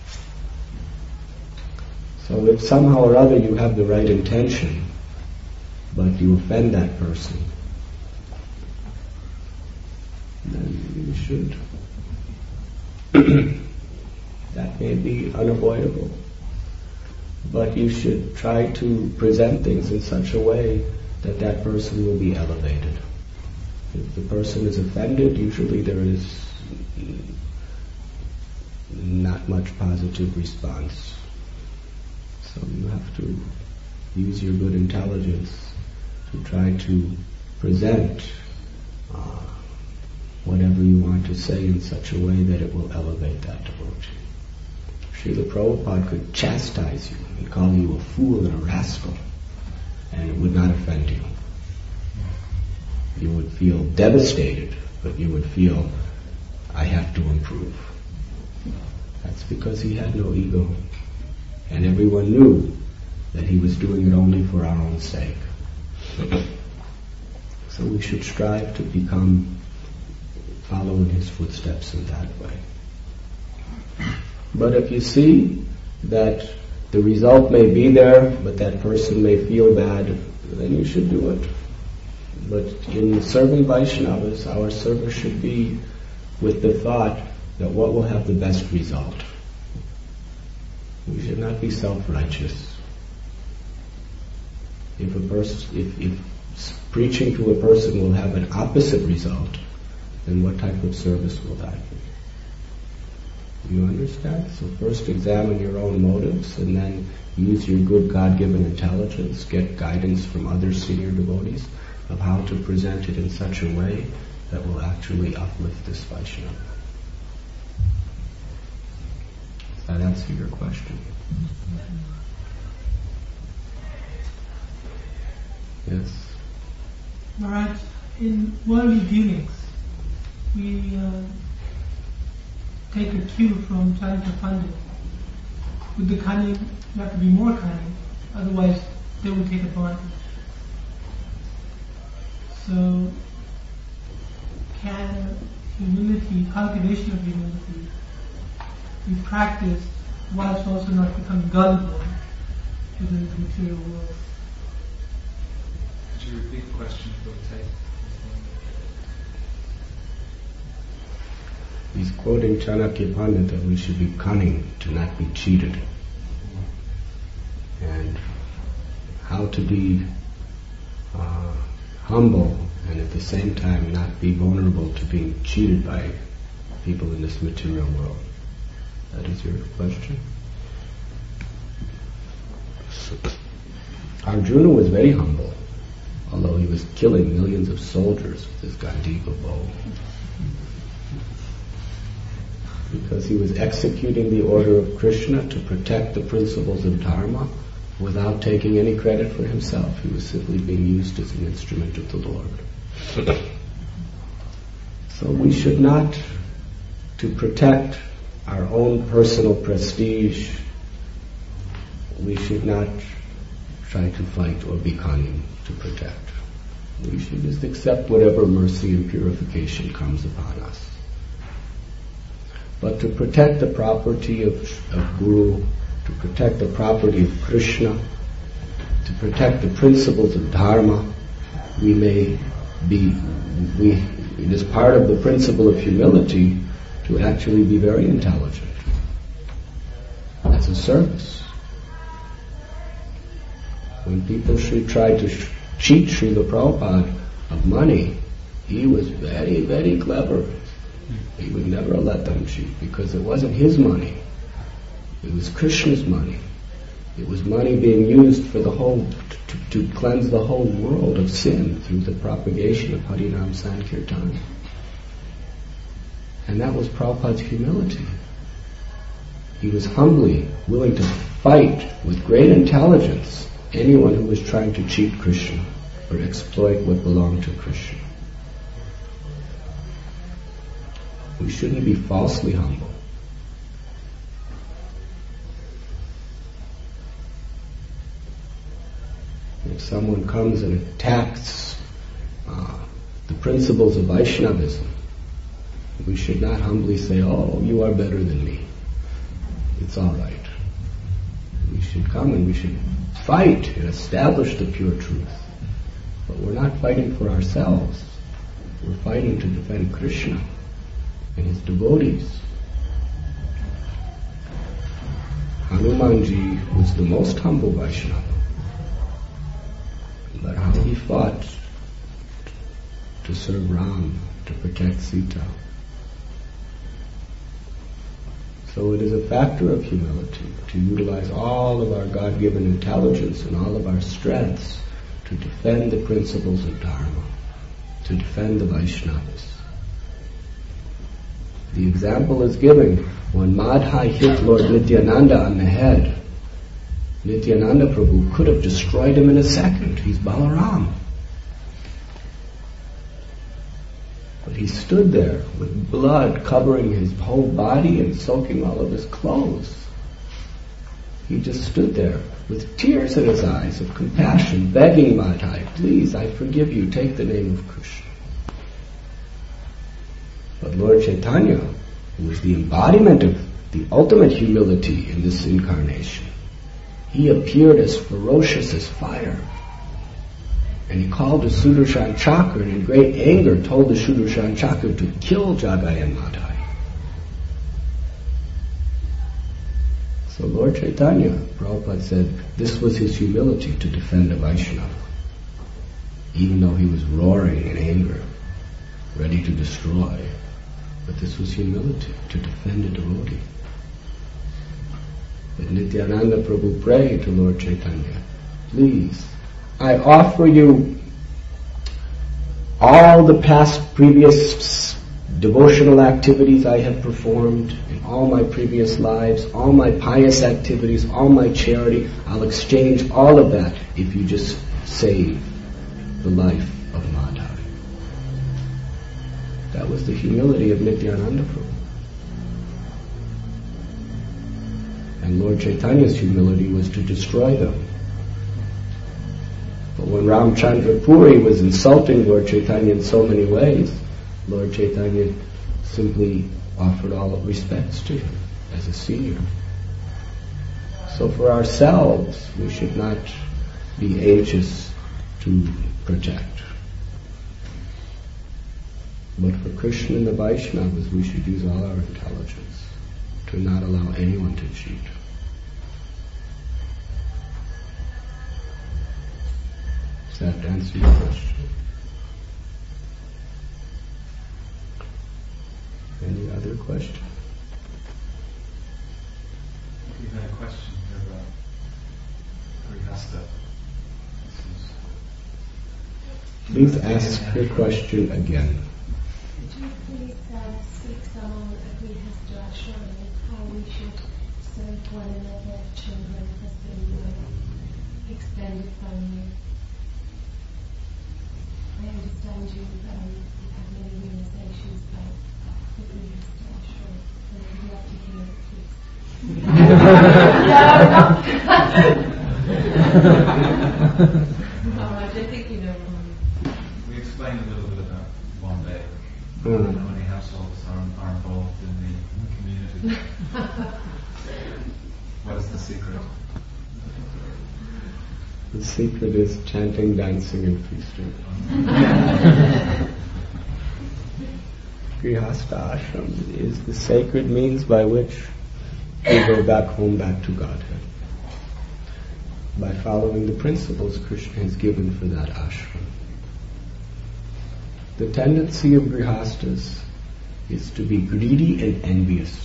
So if somehow or other you have the right intention, but you offend that person, then you should. That may be unavoidable. But you should try to present things in such a way that that person will be elevated. If the person is offended, usually there is not much positive response. So you have to use your good intelligence to try to present uh, whatever you want to say in such a way that it will elevate that devotee. Srila Prabhupada could chastise you and call you a fool and a rascal, and it would not offend you. You would feel devastated, but you would feel, I have to improve. That's because he had no ego. And everyone knew that he was doing it only for our own sake. So we should strive to become, follow in his footsteps in that way. But if you see that the result may be there, but that person may feel bad, then you should do it. But in serving Vaishnavas, our service should be with the thought that what will have the best result. We should not be self-righteous. If a person, if, if preaching to a person will have an opposite result, then what type of service will that be? You understand? So first examine your own motives and then use your good God-given intelligence, get guidance from other senior devotees of how to present it in such a way that will actually uplift this Vaishnava. Does that answer your question? Yes? Maharaj, in worldly dealings, we uh, take a cue from Chanakya Pandit. With the cunning, you have to be more cunning, otherwise they will take advantage. So, can humility, cultivation of humility, be practiced whilst also not becoming gullible to the material world? Could you repeat the question for the tape? He's quoting Chanakya Pandit that we should be cunning to not be cheated. And how to be uh, humble and at the same time not be vulnerable to being cheated by people in this material world. That is your question? Arjuna was very humble, although he was killing millions of soldiers with his Gandiva bow. Because he was executing the order of Krishna to protect the principles of Dharma without taking any credit for himself. He was simply being used as an instrument of the Lord. So we should not, to protect our own personal prestige, we should not try to fight or be cunning to protect. We should just accept whatever mercy and purification comes upon us. But to protect the property of, of Guru, to protect the property of Krishna, to protect the principles of Dharma, we may be, we, it is part of the principle of humility to actually be very intelligent. That's a service. When people should try to sh- cheat Srila Prabhupada of money, he was very, very clever. He would never let them cheat because it wasn't his money. It was Krishna's money. It was money being used for the whole, to, to cleanse the whole world of sin through the propagation of Harinam Sankirtan. And that was Prabhupada's humility. He was humbly willing to fight with great intelligence anyone who was trying to cheat Krishna or exploit what belonged to Krishna. We shouldn't be falsely humble. If someone comes and attacks uh, the principles of Vaishnavism, we should not humbly say, "Oh, you are better than me. It's all right." We should come and we should fight and establish the pure truth. But we're not fighting for ourselves. We're fighting to defend Krishna and his devotees. Hanumanji was the most humble Vaishnava. But how he fought to serve Ram, to protect Sita. So it is a factor of humility to utilize all of our God-given intelligence and all of our strengths to defend the principles of Dharma, to defend the Vaishnavas. The example is given when Madhai hit Lord Nityananda on the head. Nityananda Prabhu could have destroyed him in a second. He's Balaram. But he stood there with blood covering his whole body and soaking all of his clothes. He just stood there with tears in his eyes of compassion, begging Madhai, please, I forgive you, take the name of Krishna. But Lord Chaitanya, who was the embodiment of the ultimate humility in this incarnation, he appeared as ferocious as fire. And he called the Sudarshan Chakra and in great anger told the Sudarshan Chakra to kill Jagai and Madhai. So Lord Chaitanya, Prabhupada said, this was his humility to defend a Vaishnava. Even though he was roaring in anger, ready to destroy. But this was humility, to defend a devotee. But Nityananda Prabhu prayed to Lord Chaitanya, please, I offer you all the past, previous devotional activities I have performed in all my previous lives, all my pious activities, all my charity. I'll exchange all of that if you just save the life of Madhai. That was the humility of Nityananda Prabhu. And Lord Chaitanya's humility was to destroy them. But when Ramchandra Puri was insulting Lord Chaitanya in so many ways, Lord Chaitanya simply offered all respects to him as a senior. So for ourselves, we should not be anxious to protect. But for Krishna and the Vaishnavas, we should use all our intelligence to not allow anyone to cheat. Does that answer your question? Any other question? We had a question here about Grihastha. Please ask your question again. Could you please uh, speak some on Grihastha ashram and how we should serve one another, children, husband, wife, extended family? I understand you um, have many realizations about the Grihastha ashram, and I'd love to hear it, please. Oh, I don't think you know. We explained a little bit about one day. Mm. How many households are, are involved in the community? What is the secret? The secret is chanting, dancing, and feasting. Grihastha ashram is the sacred means by which we go back home, back to Godhead. By following the principles Krishna has given for that ashram. The tendency of grihasthas is to be greedy and envious.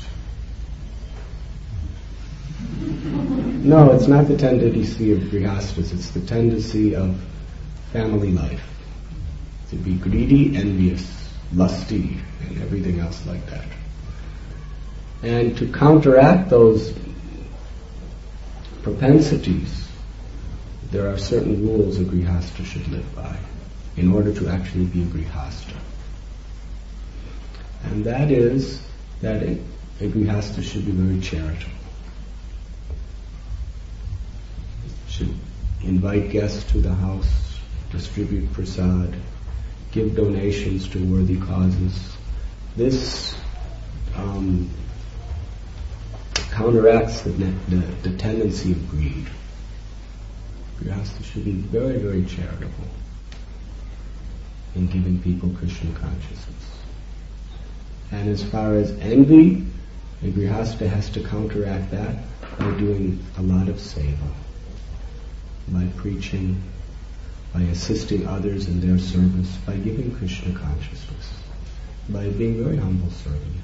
No, it's not the tendency of grihasthas, it's the tendency of family life. To be greedy, envious, lusty, and everything else like that. And to counteract those propensities, there are certain rules a grihastha should live by in order to actually be a grihastha. And that is that a, a grihastha should be very charitable. Should invite guests to the house, distribute prasad, give donations to worthy causes. This um, counteracts the, the, the tendency of greed. Grihastha should be very, very charitable in giving people Krishna consciousness. And as far as envy, a grihastha has to counteract that by doing a lot of seva, by preaching, by assisting others in their service, by giving Krishna consciousness, by being a very humble servant.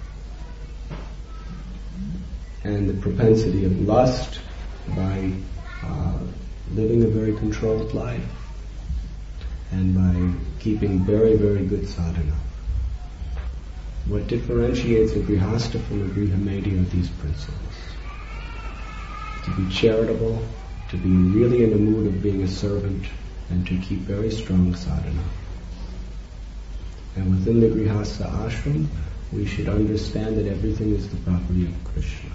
And the propensity of lust by uh, living a very controlled life and by keeping very, very good sadhana. What differentiates a grihastha from a grihamedi are these principles. To be charitable, to be really in the mood of being a servant, and to keep very strong sadhana. And within the Grihastha ashram, we should understand that everything is the property of Krishna.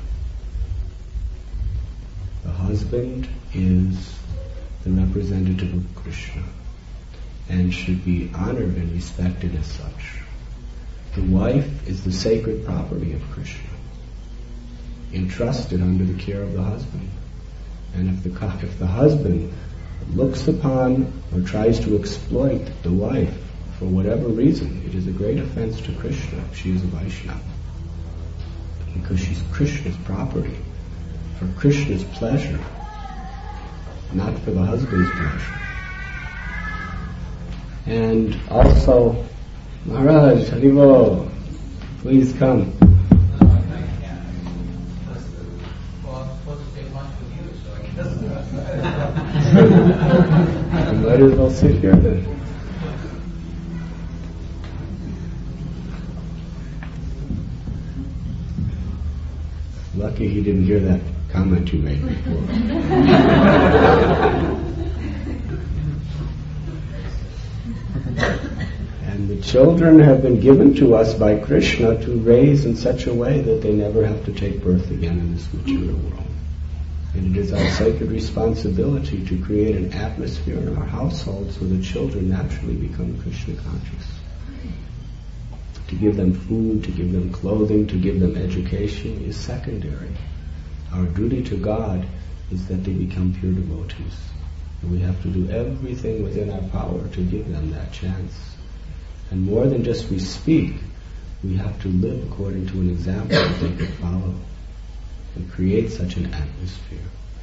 The husband is the representative of Krishna and should be honored and respected as such. The wife is the sacred property of Krishna, entrusted under the care of the husband. And if the, if the husband looks upon or tries to exploit the wife for whatever reason, it is a great offense to Krishna if she is a Vaishnava. Because she's Krishna's property, for Krishna's pleasure, not for the husband's pleasure. And also, Maharaj, Haribo, please come. I might as well sit here then. Lucky he didn't hear that comment you made before. And the children have been given to us by Krishna to raise in such a way that they never have to take birth again in this material world. And it is our sacred responsibility to create an atmosphere in our household so the children naturally become Krishna conscious. To give them food, to give them clothing, to give them education is secondary. Our duty to God is that they become pure devotees. And we have to do everything within our power to give them that chance. And more than just we speak, we have to live according to an example that they can follow and create such an atmosphere.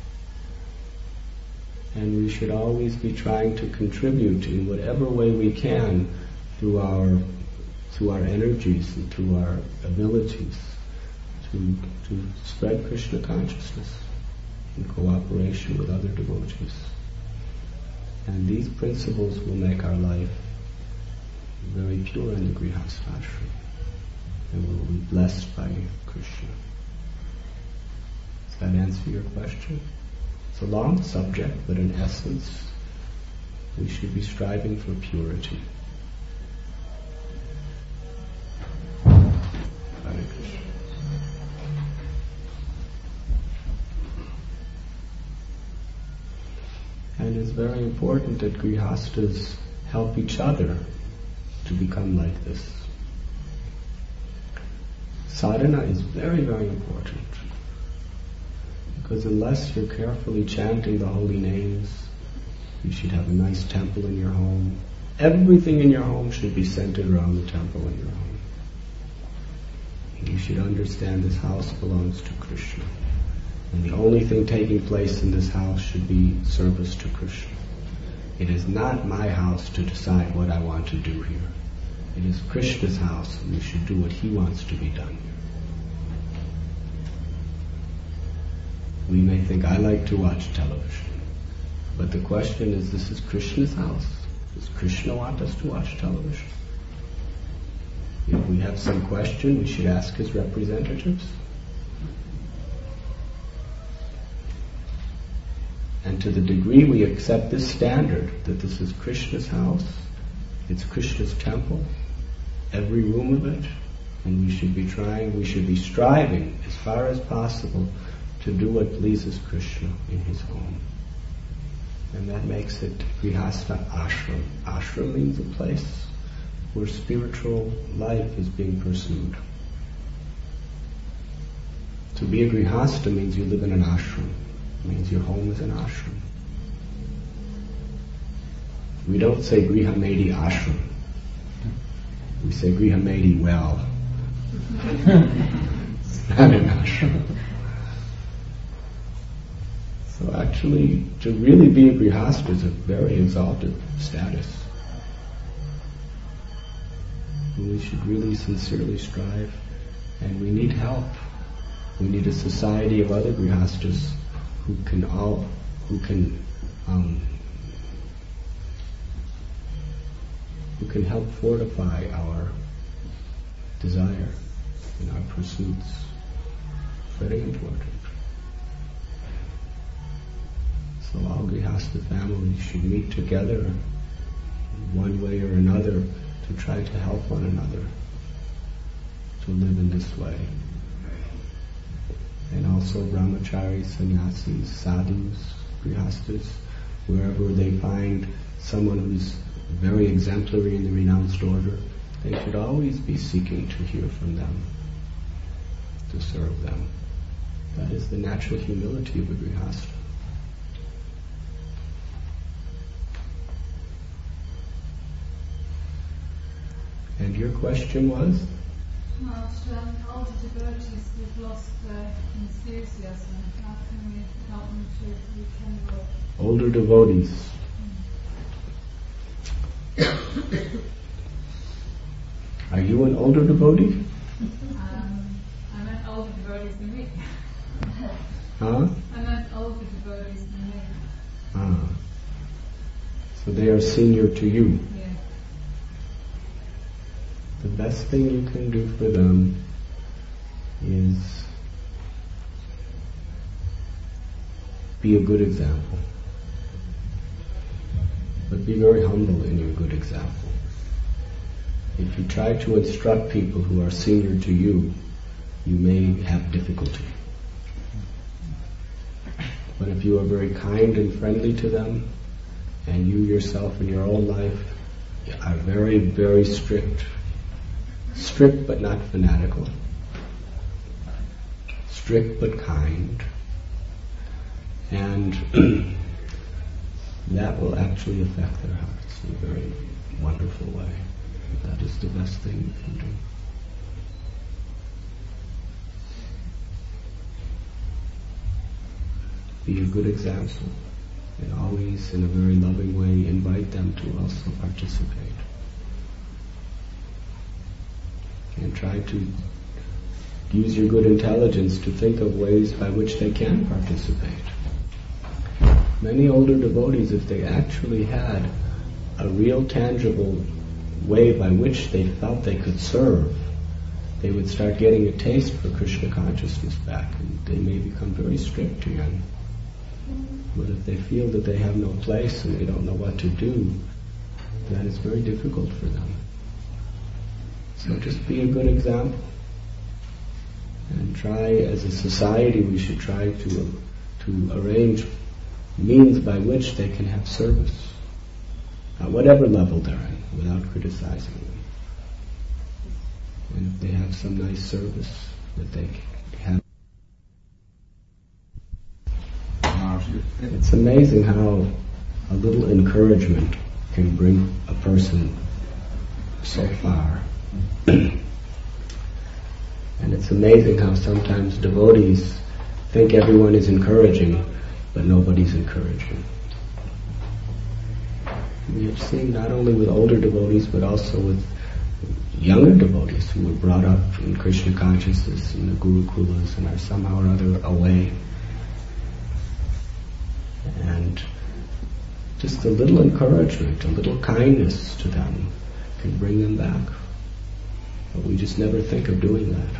And we should always be trying to contribute in whatever way we can through our through our energies and through our abilities to to spread Krishna consciousness in cooperation with other devotees. And these principles will make our life very pure in the Grihastha ashram, and we will be blessed by Krishna. Does that answer your question? It's a long subject, but in essence, we should be striving for purity. Hare Krishna. And it's very important that Grihasthas help each other to become like this. Sadhana is very, very important. Because unless you're carefully chanting the holy names, you should have a nice temple in your home. Everything in your home should be centered around the temple in your home. And you should understand this house belongs to Krishna. And the only thing taking place in this house should be service to Krishna. It is not my house to decide what I want to do here. It is Krishna's house, and we should do what he wants to be done here. We may think, I like to watch television. But the question is, this is Krishna's house. Does Krishna want us to watch television? If we have some question, we should ask his representatives. And to the degree we accept this standard, that this is Krishna's house, it's Krishna's temple, every room of it, and we should be trying, we should be striving as far as possible to do what pleases Krishna in his home. And that makes it Grihastha ashram. Ashram means a place where spiritual life is being pursued. To be a Grihastha means you live in an ashram. It means your home is an ashram. We don't say Grihamedi ashram. We say Grihamedi well. It's not an ashram. So actually, to really be a Grihastha is a very exalted status. And we should really sincerely strive, and we need help. We need a society of other Grihasthas who can all, who can, um, who can help fortify our desire and our pursuits. Very important. So all Grihastha families should meet together in one way or another to try to help one another to live in this way. And also brahmacharis, sannyasis, sadhus, grihastas, wherever they find someone who's very exemplary in the renounced order, they should always be seeking to hear from them, to serve them. That is the natural humility of a grihasta. And your question was? Well, to um, older devotees who've lost their enthusiasm, how can we help them to rekindle? Older devotees. Are you an older devotee? Um, I meant older devotees than me. Huh? I meant older devotees than me. Ah. So they are senior to you. Yeah. The best thing you can do for them is be a good example. But be very humble in your good example. If you try to instruct people who are senior to you, you may have difficulty. But if you are very kind and friendly to them, and you yourself in your own life are very, very strict, strict but not fanatical, strict but kind, and that will actually affect their hearts in a very wonderful way. That is the best thing you can do. Be a good example, and always in a very loving way invite them to also participate. And try to use your good intelligence to think of ways by which they can participate. Many older devotees, if they actually had a real tangible way by which they felt they could serve, they would start getting a taste for Krishna consciousness back, and they may become very strict again. But if they feel that they have no place and they don't know what to do, that is very difficult for them. So just be a good example. And try, as a society, we should try to to arrange means by which they can have service, at whatever level they're in, without criticizing them. And if they have some nice service that they have. It's amazing how a little encouragement can bring a person so far. And it's amazing how sometimes devotees think everyone is encouraging, but nobody's encouraging. We have seen not only with older devotees, but also with younger devotees who were brought up in Krishna consciousness in the Gurukulas and are somehow or other away. And just a little encouragement, a little kindness to them can bring them back. But we just never think of doing that.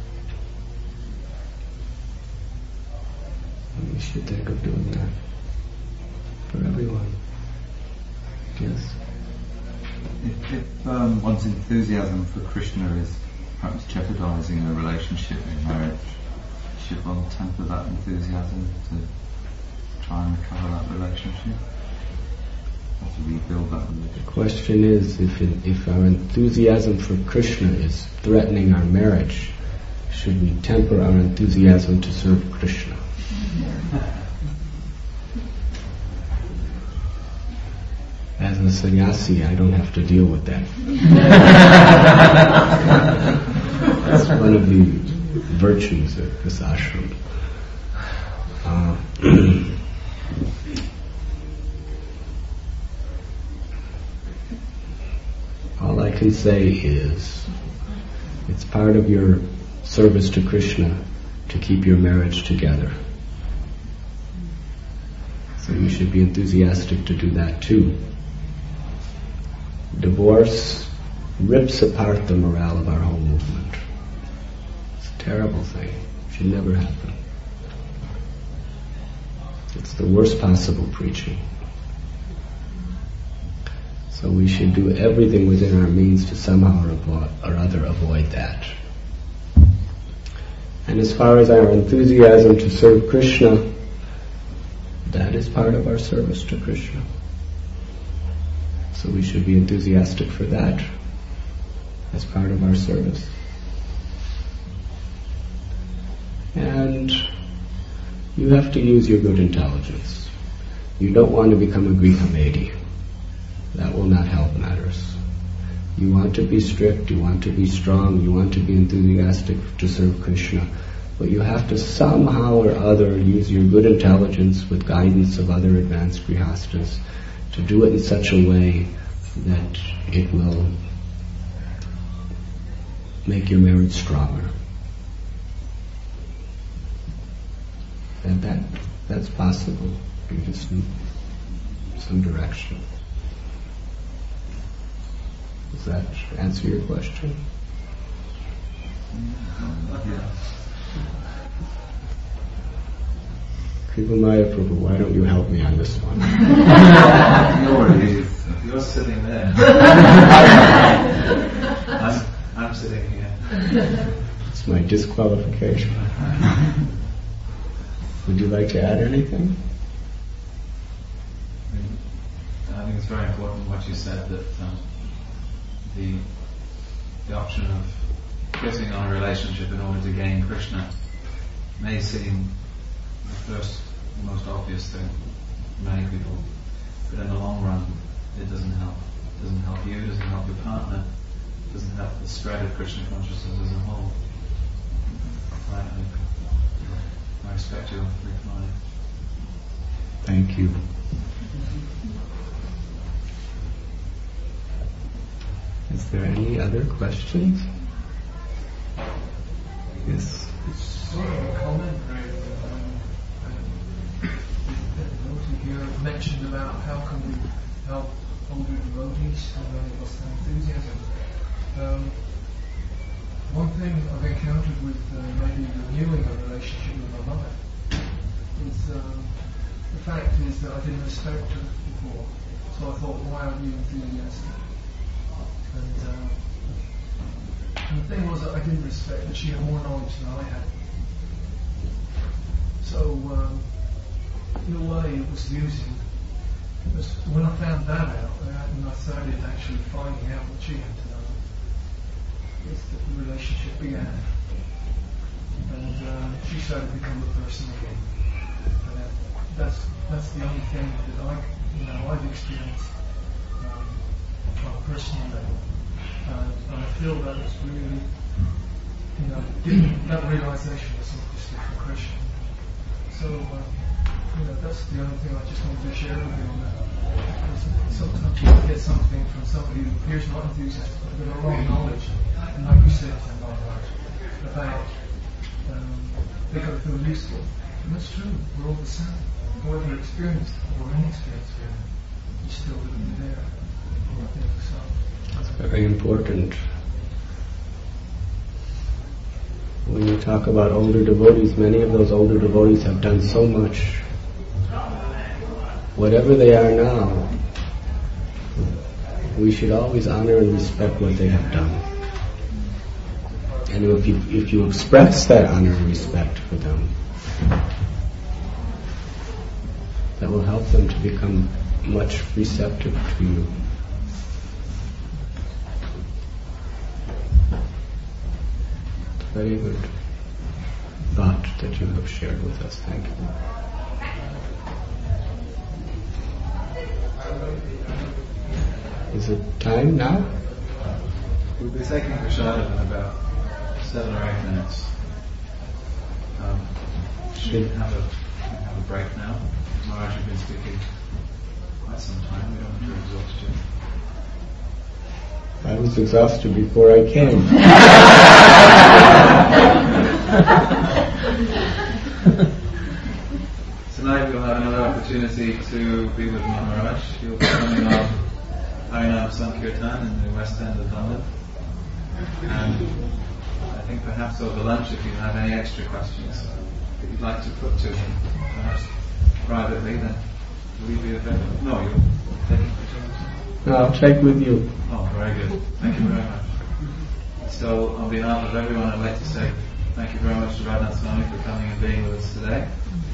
And we should think of doing that for everyone. Yes? If, if um, one's enthusiasm for Krishna is perhaps jeopardizing a relationship in marriage, should one temper that enthusiasm to try and recover that relationship? Or to rebuild that relationship? The question is, if, it, if our enthusiasm for Krishna is threatening our marriage, should we temper our enthusiasm to serve Krishna? As a sannyasi, I don't have to deal with that. That's one of the virtues of this ashram. Uh, all I can say is, it's part of your service to Krishna to keep your marriage together. So you should be enthusiastic to do that too. Divorce rips apart the morale of our whole movement. It's a terrible thing. It should never happen. It's the worst possible preaching. So we should do everything within our means to somehow or, avo- or other avoid that. And as far as our enthusiasm to serve Krishna, that is part of our service to Krishna. So we should be enthusiastic for that as part of our service. And you have to use your good intelligence. You don't want to become a Grihamedi. That will not help matters. You want to be strict, you want to be strong, you want to be enthusiastic to serve Krishna, but you have to somehow or other use your good intelligence with guidance of other advanced grihastas to do it in such a way that it will make your marriage stronger. And that that's possible. You just need some direction. Does that answer your question? Yeah. Kripamaya Prabhu, why don't you help me on this one? You're, you're sitting there. I'm, I'm sitting here. It's my disqualification. Would you like to add anything? I think it's very important what you said, that um, the the option of quitting on a relationship in order to gain Krishna may seem the first, most obvious thing to many people, but in the long run it doesn't help. It doesn't help you, it doesn't help your partner, it doesn't help the spread of Krishna consciousness as a whole. Right? I respect your reply. Thank you. Is there any other questions? Yes. Sort of a comment, really. Um, um, here mentioned about how can we help older devotees and uh, what's their enthusiasm. Um, one thing I've encountered with uh, maybe renewing a relationship with my mother is um, the fact is that I didn't respect her before, so I thought, why aren't you enthusiastic? And, uh, and the thing was that I didn't respect that she had more knowledge than I had. So, um, in a way, it was using. Because when I found that out, and I started actually finding out what she had to know, is that the relationship began. And uh, she started to become a person again. And that, that's that's the only thing that I, you know, I've experienced um, on a personal level. And, and I feel that it's really, you know, that realization was not just from Krishna. So, um, you know, that's the only thing I just wanted to share with you on that. Sometimes you get something from somebody who appears not enthusiastic, but with a wrong knowledge, and like you said, about um, they got to feel useful. And that's true, we're all the same. However experienced or inexperienced we are, you still wouldn't be there. I think so. That's very important. When you talk about older devotees, many of those older devotees have done so much. Whatever they are now, we should always honor and respect what they have done. And if you, if you express that honor and respect for them, that will help them to become much receptive to you. Very good thought that you have shared with us. Thank you. Is it time now? We'll be taking Prashadam in about seven or eight minutes. Um, should we have a, have a break now? Maharaj, you've been speaking quite some time. We don't want to exhaust you. I was exhausted before I came. Tonight we'll have another opportunity to be with Maharaj. He'll be coming on Harinam Sankirtan in the West End of London. And I think perhaps over lunch, if you have any extra questions that you'd like to put to him, perhaps privately, then will you be available? No, you're taking Prashadam. I'll check with you. Oh, very good. Thank you very much. So, on behalf of everyone, I'd like to say thank you very much to Radha Swami for coming and being with us today.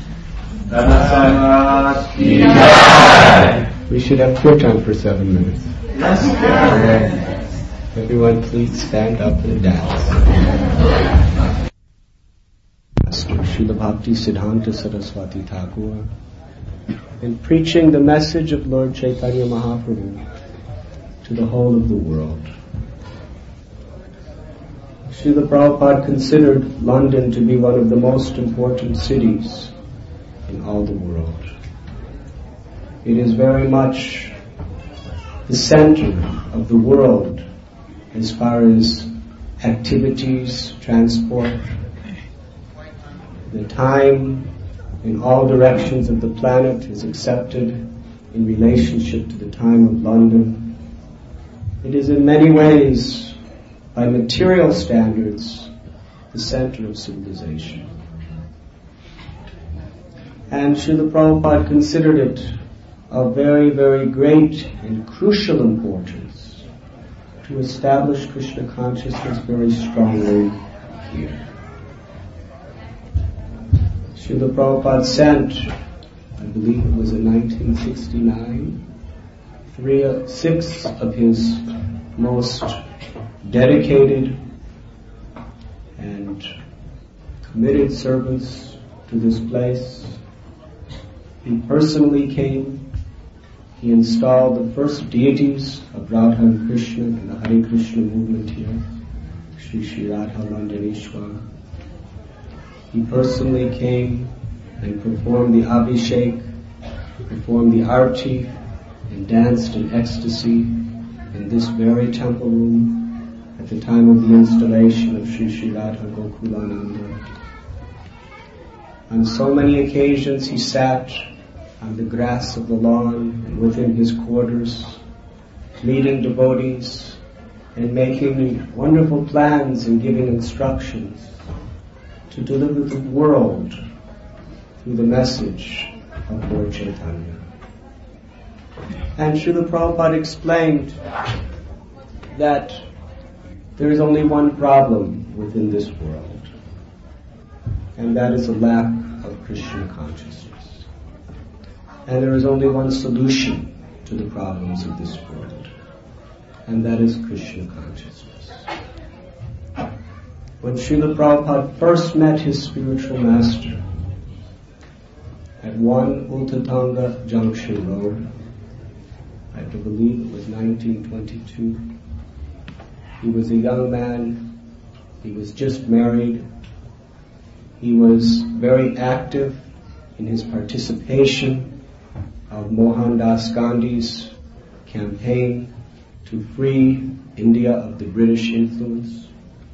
We should have kirtan for seven minutes. Yes. Everyone please stand up and dance. Srila Bhakti Siddhanta Saraswati Thakur, in preaching the message of Lord Chaitanya Mahaprabhu to the whole of the world. Srila Prabhupada considered London to be one of the most important cities in all the world. It is very much the center of the world as far as activities, transport. The time in all directions of the planet is accepted in relationship to the time of London. It is in many ways, by material standards, the center of civilization. And Srila Prabhupada considered it of very, very great and crucial importance to establish Krishna consciousness very strongly here. Srila Prabhupada sent, I believe it was in nineteen sixty-nine, three, six of his most dedicated and committed servants to this place. He personally came. He installed the first deities of Radha and Krishna in the Hare Krishna movement here, Shri Shri Radha Landaneshwar. He personally came and performed the Abhishek, performed the Arti, and danced in ecstasy in this very temple room at the time of the installation of Shri Shri Radha Gokulananda. On so many occasions he sat on the grass of the lawn and within his quarters, meeting devotees and making wonderful plans and giving instructions to deliver the world through the message of Lord Chaitanya. And Srila Prabhupada explained that there is only one problem within this world, and that is a lack of Krishna consciousness. And there is only one solution to the problems of this world, and that is Krishna consciousness. When Srila Prabhupada first met his spiritual master at one Ultatanga Junction Road, I believe it was nineteen twenty-two, he was a young man, he was just married, he was very active in his participation of Mohandas Gandhi's campaign to free India of the British influence.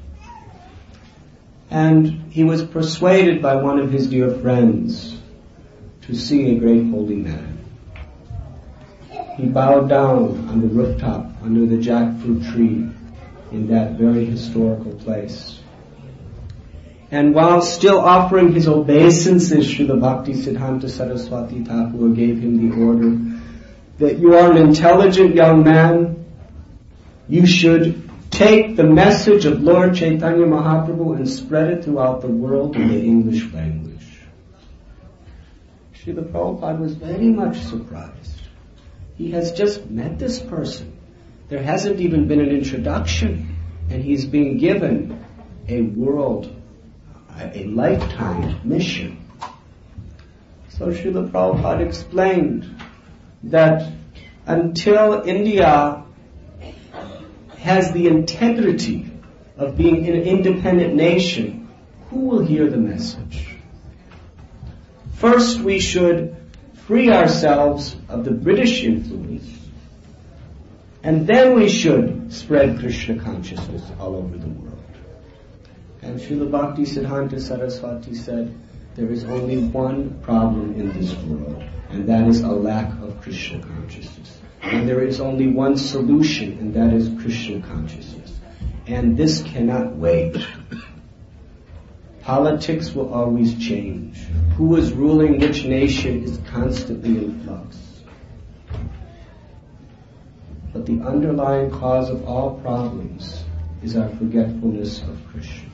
And he was persuaded by one of his dear friends to see a great holy man. He bowed down on the rooftop under the jackfruit tree in that very historical place. And while still offering his obeisances, Srila Bhakti Siddhanta Saraswati Thakur gave him the order that you are an intelligent young man, you should take the message of Lord Chaitanya Mahaprabhu and spread it throughout the world in the English language. Srila Prabhupada was very much surprised. He has just met this person. There hasn't even been an introduction, and he's being given a world, a lifetime mission. So Srila Prabhupada explained that until India has the integrity of being an independent nation, who will hear the message? First, we should free ourselves of the British influence, and then we should spread Krishna consciousness all over the world. And Srila Bhakti Siddhanta Saraswati said, there is only one problem in this world, and that is a lack of Krishna consciousness. And there is only one solution, and that is Krishna consciousness. And this cannot wait. Politics will always change. Who is ruling which nation is constantly in flux. the underlying cause of all problems is our forgetfulness of Krishna.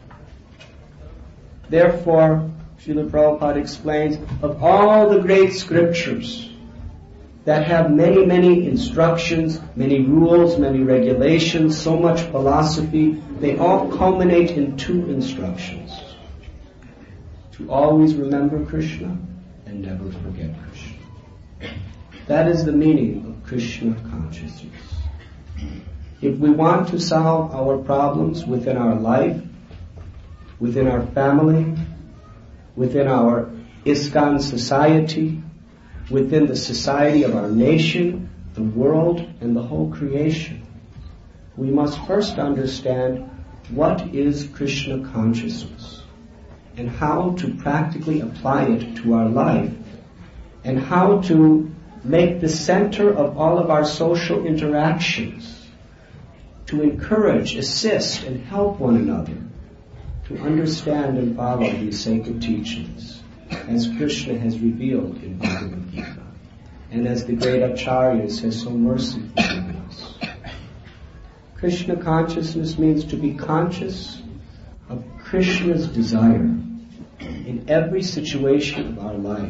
Therefore, Srila Prabhupada explains, of all the great scriptures that have many, many instructions, many rules, many regulations, so much philosophy, they all culminate in two instructions. To always remember Krishna and never forget Krishna. That is the meaning of Krishna consciousness. If we want to solve our problems within our life, within our family, within our ISKCON society, within the society of our nation, the world, and the whole creation, we must first understand what is Krishna consciousness and how to practically apply it to our life and how to make the center of all of our social interactions to encourage, assist, and help one another to understand and follow these sacred teachings as Krishna has revealed in Bhagavad Gita and as the great Acharyas has so mercifully given us. Krishna consciousness means to be conscious of Krishna's desire in every situation of our life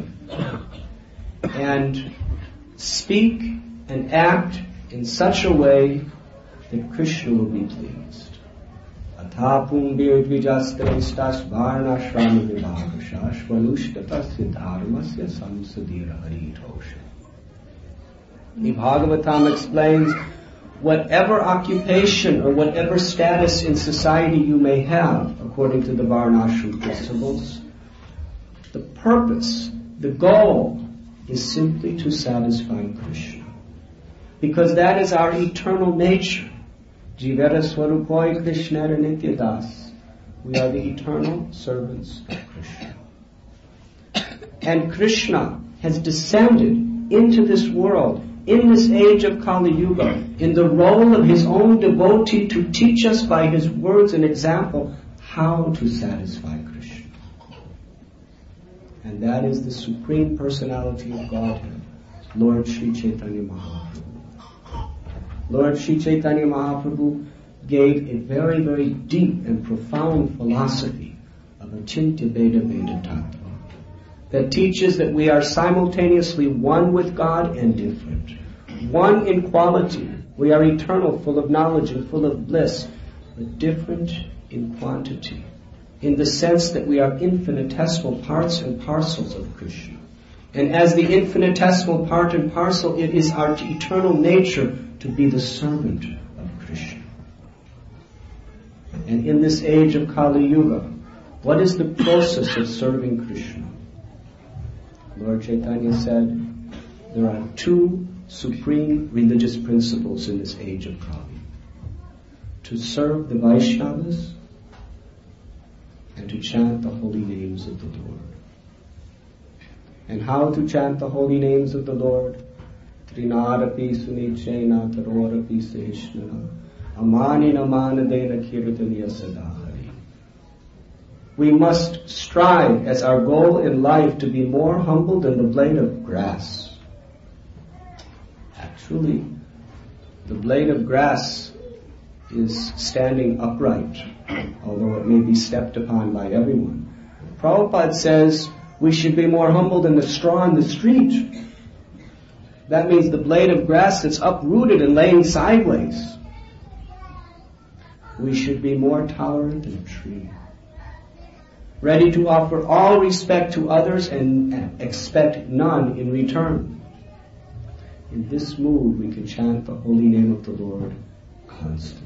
and speak and act in such a way that Krishna will be pleased. Athapum virvijastastas varnashrama vibhagashah shvanushtatasya dharmasya samsadira haritosha. The Bhagavatam explains, whatever occupation or whatever status in society you may have, according to the Varnashram principles, the purpose, the goal, is simply to satisfy Krishna. Because that is our eternal nature. Jivara Swarupoy Krishnara Nityadas. We are the eternal servants of Krishna. And Krishna has descended into this world, in this age of Kali Yuga, in the role of his own devotee to teach us by his words and example how to satisfy Krishna. And that is the Supreme Personality of Godhead, Lord Sri Chaitanya Mahaprabhu. Lord Sri Chaitanya Mahaprabhu gave a very, very deep and profound philosophy of Achintya Veda Veda Tattva that teaches that we are simultaneously one with God and different. One in quality. We are eternal, full of knowledge and full of bliss, but different in quantity, in the sense that we are infinitesimal parts and parcels of Krishna. And as the infinitesimal part and parcel, it is our eternal nature to be the servant of Krishna. And in this age of Kali Yuga, what is the process of serving Krishna? Lord Chaitanya said, there are two supreme religious principles in this age of Kali. To serve the Vaishnavas and to chant the holy names of the Lord. And how to chant the holy names of the Lord? Trinadapi sunichena tarorapi seshnana amanina manadena kirtaniya sadahari. We must strive as our goal in life to be more humble than the blade of grass. Actually, the blade of grass is standing upright, although it may be stepped upon by everyone. Prabhupada says we should be more humble than the straw in the street. That means the blade of grass that's uprooted and laying sideways. We should be more tolerant than a tree, ready to offer all respect to others and expect none in return. In this mood, we can chant the holy name of the Lord constantly.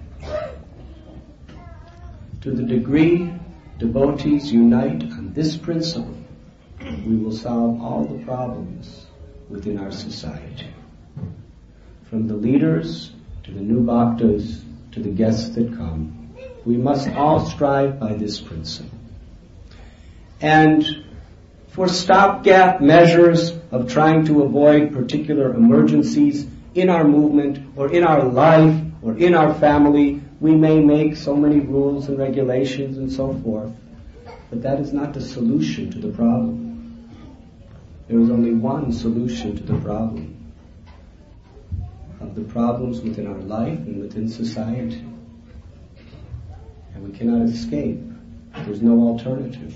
To the degree devotees unite on this principle, we will solve all the problems within our society. From the leaders to the new bhaktas to the guests that come, we must all strive by this principle. And for stopgap measures of trying to avoid particular emergencies in our movement or in our life or in our family, we may make so many rules and regulations and so forth, but that is not the solution to the problem. There is only one solution to the problem. of the problems within our life and within society. And we cannot escape. There's no alternative.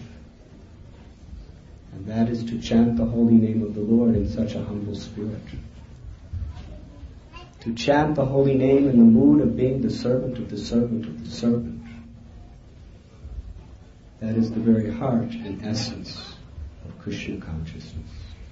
And that is to chant the holy name of the Lord in such a humble spirit. To chant the holy name in the mood of being the servant of the servant of the servant. That is the very heart and essence of Krishna consciousness.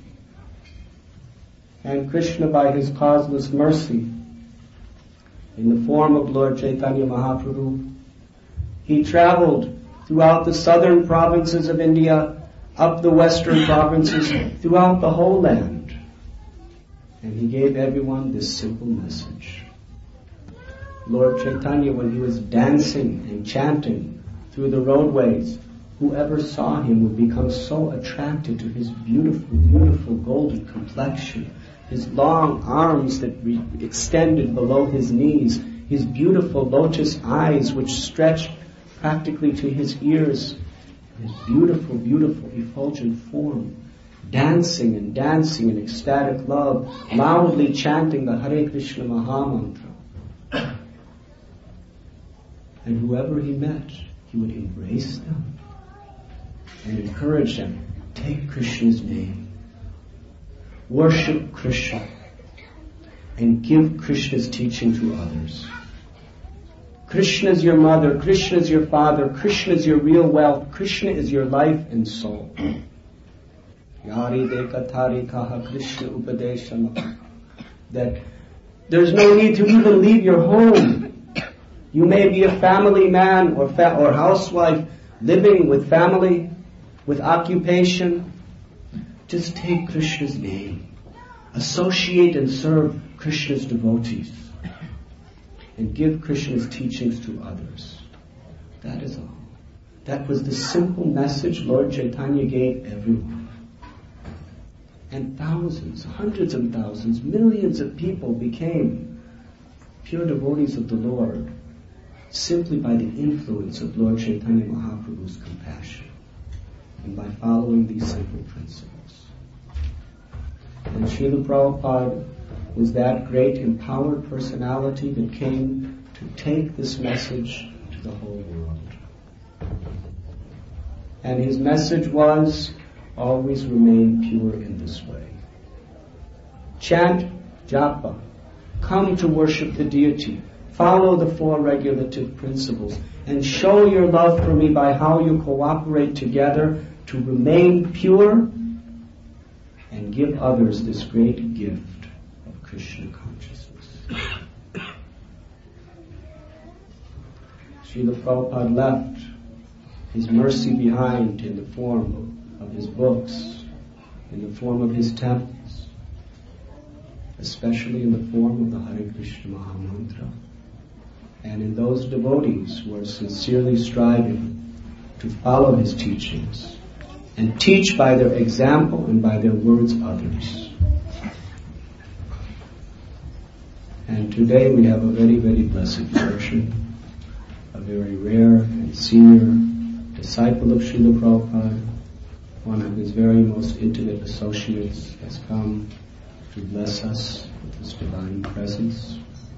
And Krishna, by his causeless mercy, in the form of Lord Chaitanya Mahaprabhu, he traveled throughout the southern provinces of India, up the western provinces, throughout the whole land. And he gave everyone this simple message. Lord Chaitanya, when he was dancing and chanting through the roadways, whoever saw him would become so attracted to his beautiful, beautiful golden complexion, his long arms that re- extended below his knees, his beautiful lotus eyes which stretched practically to his ears, his beautiful, beautiful effulgent form, dancing and dancing in ecstatic love, loudly chanting the Hare Krishna Mahamantra. And whoever he met, he would embrace them and encourage them, take Krishna's name, worship Krishna, and give Krishna's teaching to others. Krishna is your mother, Krishna is your father, Krishna is your real wealth, Krishna is your life and soul. Yari dekatari kaha Krishna upadeshama. That there's no need to even leave your home. You may be a family man or fa- or housewife living with family, with occupation. Just take Krishna's name. Associate and serve Krishna's devotees. And give Krishna's teachings to others. That is all. That was the simple message Lord Chaitanya gave everyone. And thousands, hundreds of thousands, millions of people became pure devotees of the Lord simply by the influence of Lord Chaitanya Mahaprabhu's compassion and by following these simple principles. And Srila Prabhupada was that great empowered personality that came to take this message to the whole world. And his message was, always remain pure in this way. Chant japa. Come to worship the deity. Follow the four regulative principles. And show your love for me by how you cooperate together to remain pure and give others this great gift of Krishna consciousness. Srila Prabhupada left his mercy behind in the form of, of his books, in the form of his temples, especially in the form of the Hare Krishna Mahamantra, and in those devotees who are sincerely striving to follow his teachings and teach by their example and by their words others. And today we have a very, very blessed person, a very rare and senior disciple of Srila Prabhupada, one of his very most intimate associates, has come to bless us with his divine presence.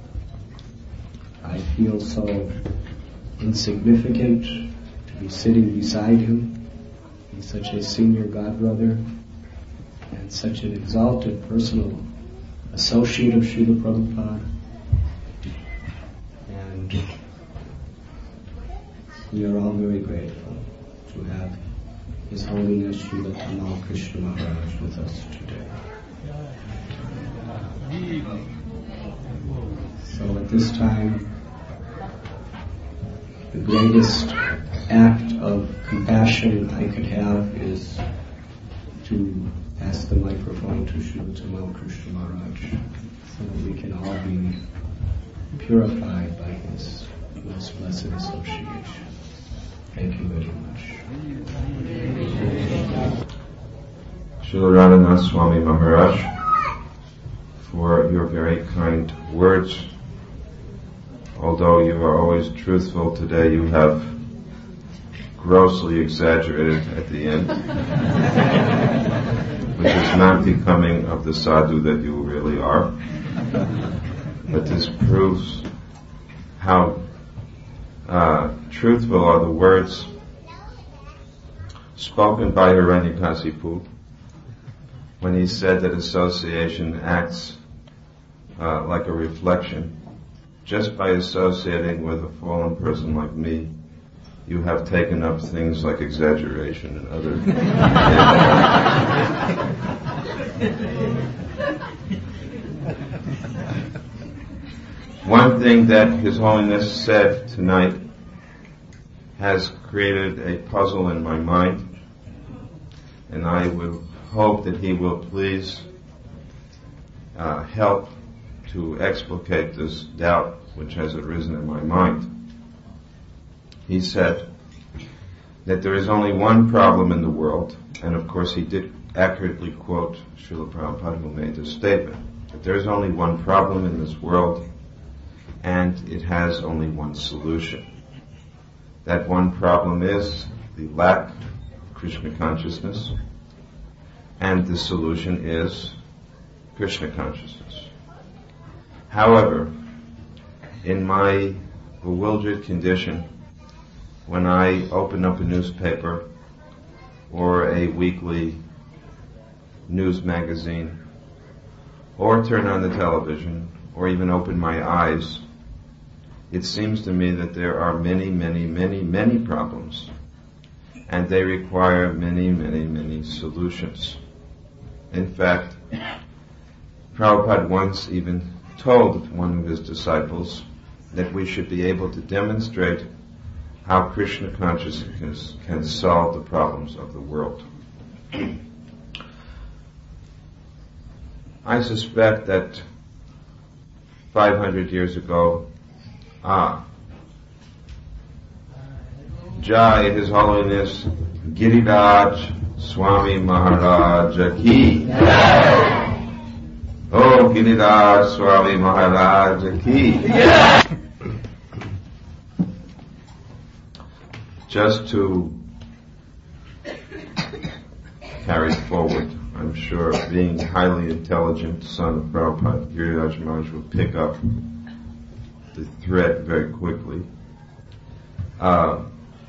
I feel so insignificant to be sitting beside him. He's such a senior godbrother and such an exalted personal associate of Srila Prabhupada. And we are all very grateful to have His Holiness Srila Tamal Krishna Maharaj with us today. So at this time, the greatest act of compassion I could have is to pass the microphone to Srila Tamal Krishna Maharaj so that we can all be purified by his most blessed association. Thank you very much. Srila Radhanath Swami Maharaj, for your very kind words. Although you are always truthful, today you have grossly exaggerated at the end, which is not becoming of the sadhu that you really are. but this proves how uh, truthful are the words spoken by Hiranyakasipu when he said that association acts uh, like a reflection. Just by associating with a fallen person like me, you have taken up things like exaggeration and other. One thing that His Holiness said tonight has created a puzzle in my mind, and I will hope that he will please uh, help to explicate this doubt which has arisen in my mind. He said that there is only one problem in the world, and of course he did accurately quote Srila Prabhupada, who made this statement, that there is only one problem in this world, and it has only one solution. That one problem is the lack of Krishna consciousness, and the solution is Krishna consciousness. However, in my bewildered condition, when I open up a newspaper or a weekly news magazine, or turn on the television, or even open my eyes, it seems to me that there are many, many, many, many problems, and they require many, many, many solutions. In fact, Prabhupada once even told one of his disciples that we should be able to demonstrate how Krishna consciousness can solve the problems of the world. I suspect that five hundred years ago, ah, Jai, His Holiness Giriraj Swami Maharaj Ki. Oh, Giriraj Swami Maharaj Ki. Just to carry forward, I'm sure, being a highly intelligent son of Prabhupada, Giriraj Maharaj will pick up the thread very quickly. Uh,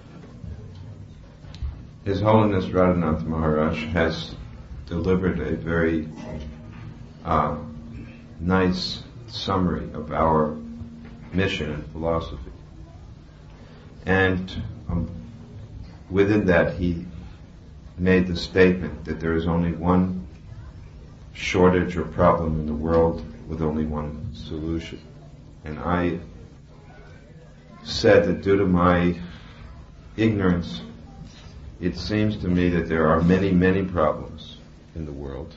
His Holiness Radhanath Maharaj has delivered a very uh, nice summary of our mission and philosophy. And um, within that he made the statement that there is only one shortage or problem in the world with only one solution. And I said that due to my ignorance, it seems to me that there are many, many problems in the world,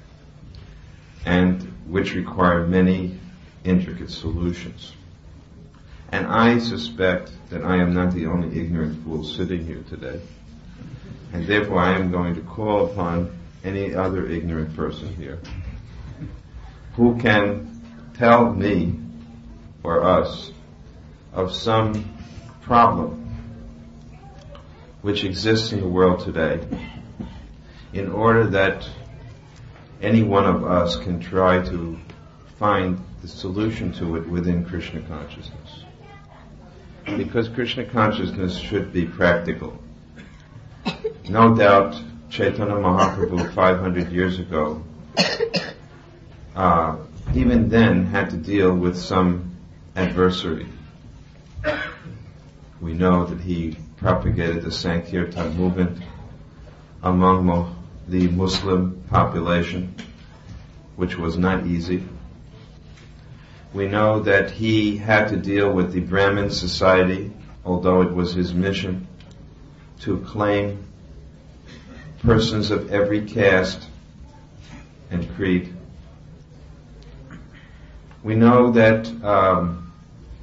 and which require many intricate solutions. And I suspect that I am not the only ignorant fool sitting here today, and therefore I am going to call upon any other ignorant person here who can tell me or us of some problem which exists in the world today, in order that any one of us can try to find the solution to it within Krishna consciousness. Because Krishna consciousness should be practical. No doubt Chaitanya Mahaprabhu five hundred years ago, uh, even then had to deal with some adversary. We know that he propagated the Sankirtan movement among mo- the Muslim population, which was not easy. We know that he had to deal with the Brahmin society, although it was his mission to claim persons of every caste and creed. We know that um,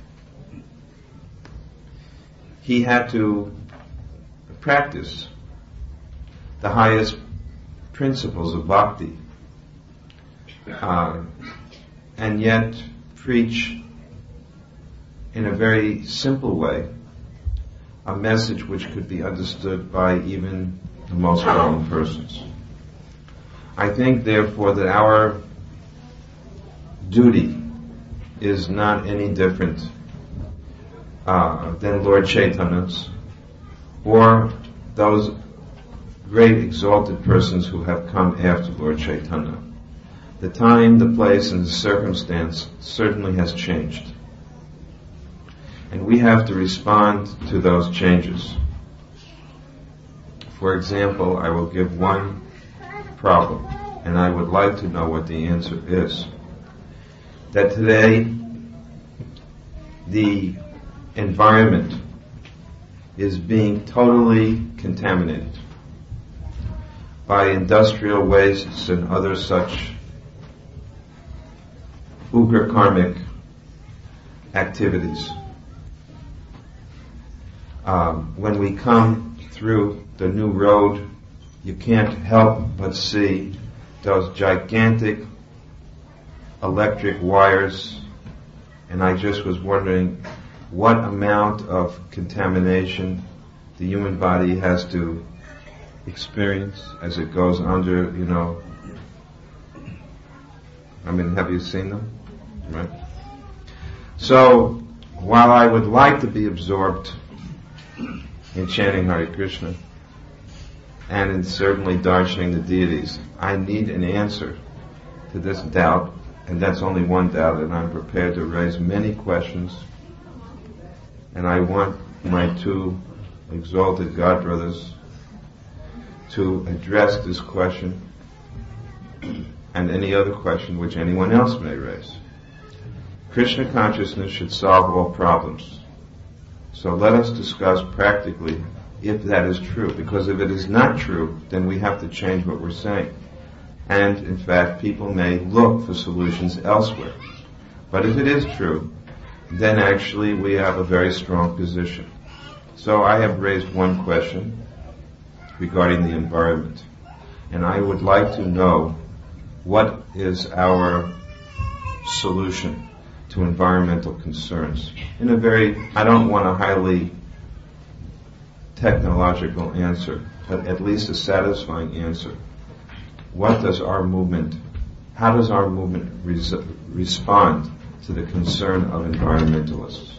he had to practice the highest principles of bhakti, uh, and yet preach in a very simple way a message which could be understood by even the most common persons. I think, therefore, that our duty is not any different uh, than Lord Chaitanya's or those great exalted persons who have come after Lord Chaitanya. The time, the place, and the circumstance certainly has changed. And we have to respond to those changes. For example, I will give one problem, and I would like to know what the answer is. That today, the environment is being totally contaminated by industrial wastes and other such ugra karmic activities. Um, when we come through the new road, you can't help but see those gigantic electric wires, and I just was wondering what amount of contamination the human body has to experience as it goes under, you know. I mean, have you seen them? Right? So, while I would like to be absorbed in chanting Hare Krishna and in certainly darshaning the deities, I need an answer to this doubt, and that's only one doubt, and I'm prepared to raise many questions, and I want my two exalted godbrothers to address this question and any other question which anyone else may raise. Krishna consciousness should solve all problems. So let us discuss practically if that is true, because if it is not true, then we have to change what we're saying. And in fact, people may look for solutions elsewhere. But if it is true, then actually we have a very strong position. So I have raised one question regarding the environment. And I would like to know what is our solution to environmental concerns. In a very, I don't want a highly technological answer, but at least a satisfying answer. What does our movement, how does our movement res- respond to the concern of environmentalists?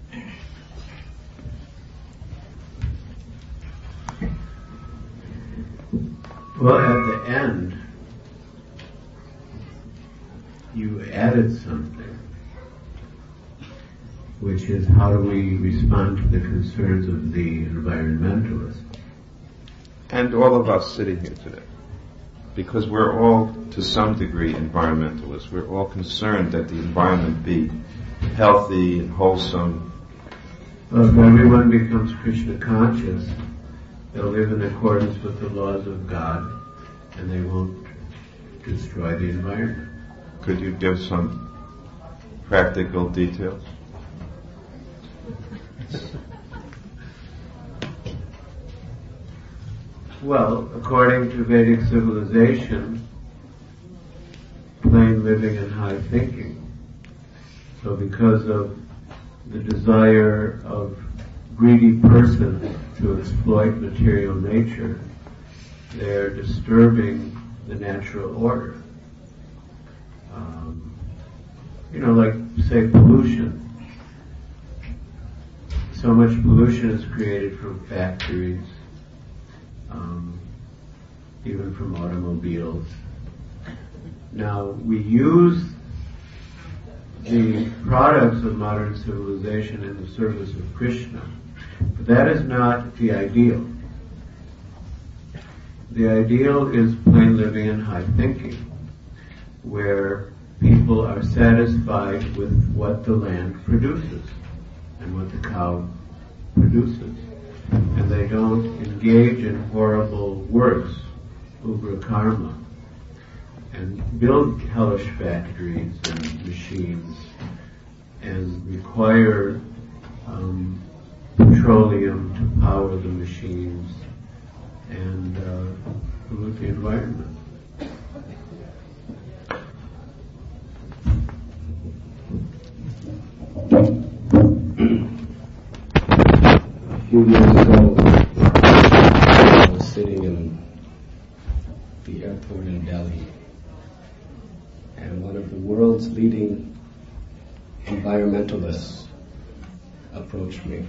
Well, at the end, you added something, which is how do we respond to the concerns of the environmentalists? And all of us sitting here today. Because we're all, to some degree, environmentalists. We're all concerned that the environment be healthy and wholesome. Well, if everyone becomes Krishna conscious, they'll live in accordance with the laws of God, and they won't destroy the environment. Could you give some practical details? Well, according to Vedic civilization, plain living and high thinking. So because of the desire of greedy persons to exploit material nature, they're disturbing the natural order. Um, you know, like, say, pollution. So much pollution is created from factories, um, even from automobiles. Now, we use the products of modern civilization in the service of Krishna, but that is not the ideal. The ideal is plain living and high thinking, where people are satisfied with what the land produces and what the cow produces. And they don't engage in horrible works, ugra karma, and build hellish factories and machines and require um, petroleum to power the machines and uh, pollute the environment. A few years ago, I was sitting in the airport in Delhi, and one of the world's leading environmentalists approached me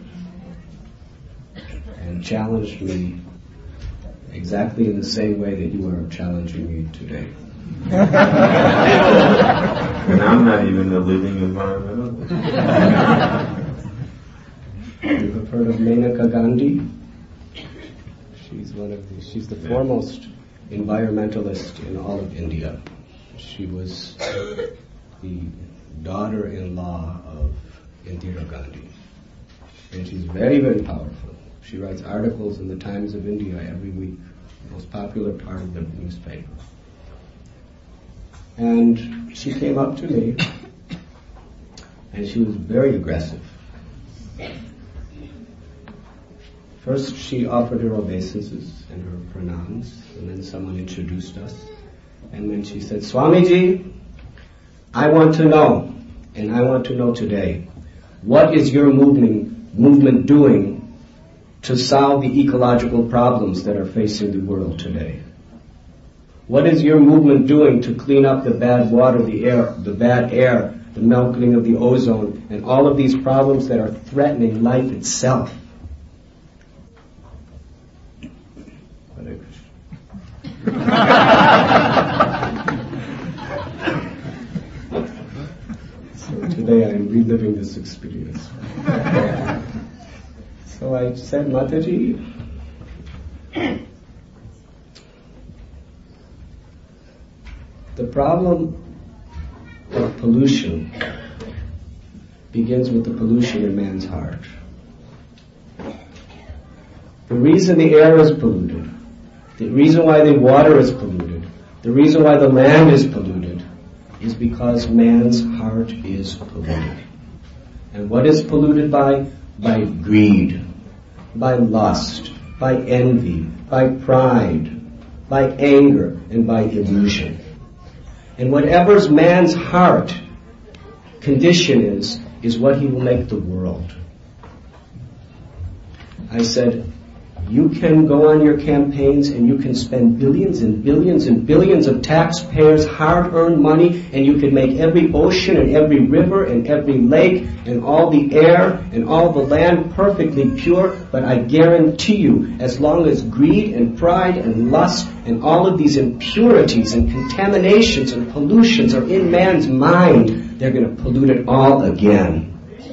and challenged me exactly in the same way that you are challenging me today. And I'm not even a living environmentalist. You have heard of Maneka Gandhi? She's one of the, she's the foremost environmentalist in all of India. She was the daughter-in-law of Indira Gandhi. And she's very, very powerful. She writes articles in the Times of India every week, the most popular part of the newspaper. And she came up to me, and she was very aggressive. First, she offered her obeisances and her pranams, and then someone introduced us. And then she said, Swamiji, I want to know, and I want to know today, what is your movement, movement doing to solve the ecological problems that are facing the world today? What is your movement doing to clean up the bad water, the air, the bad air, the melting of the ozone, and all of these problems that are threatening life itself? So today I'm reliving this experience. So I said, Mataji, the problem of pollution begins with the pollution in man's heart. The reason the air is polluted, the reason why the water is polluted, the reason why the land is polluted, is because man's heart is polluted. And what is polluted by? By greed, by lust, by envy, by pride, by anger, and by illusion. And whatever's man's heart condition is, is what he will make the world. I said, you can go on your campaigns and you can spend billions and billions and billions of taxpayers' hard-earned money, and you can make every ocean and every river and every lake and all the air and all the land perfectly pure, but I guarantee you, as long as greed and pride and lust and all of these impurities and contaminations and pollutions are in man's mind, they're going to pollute it all again.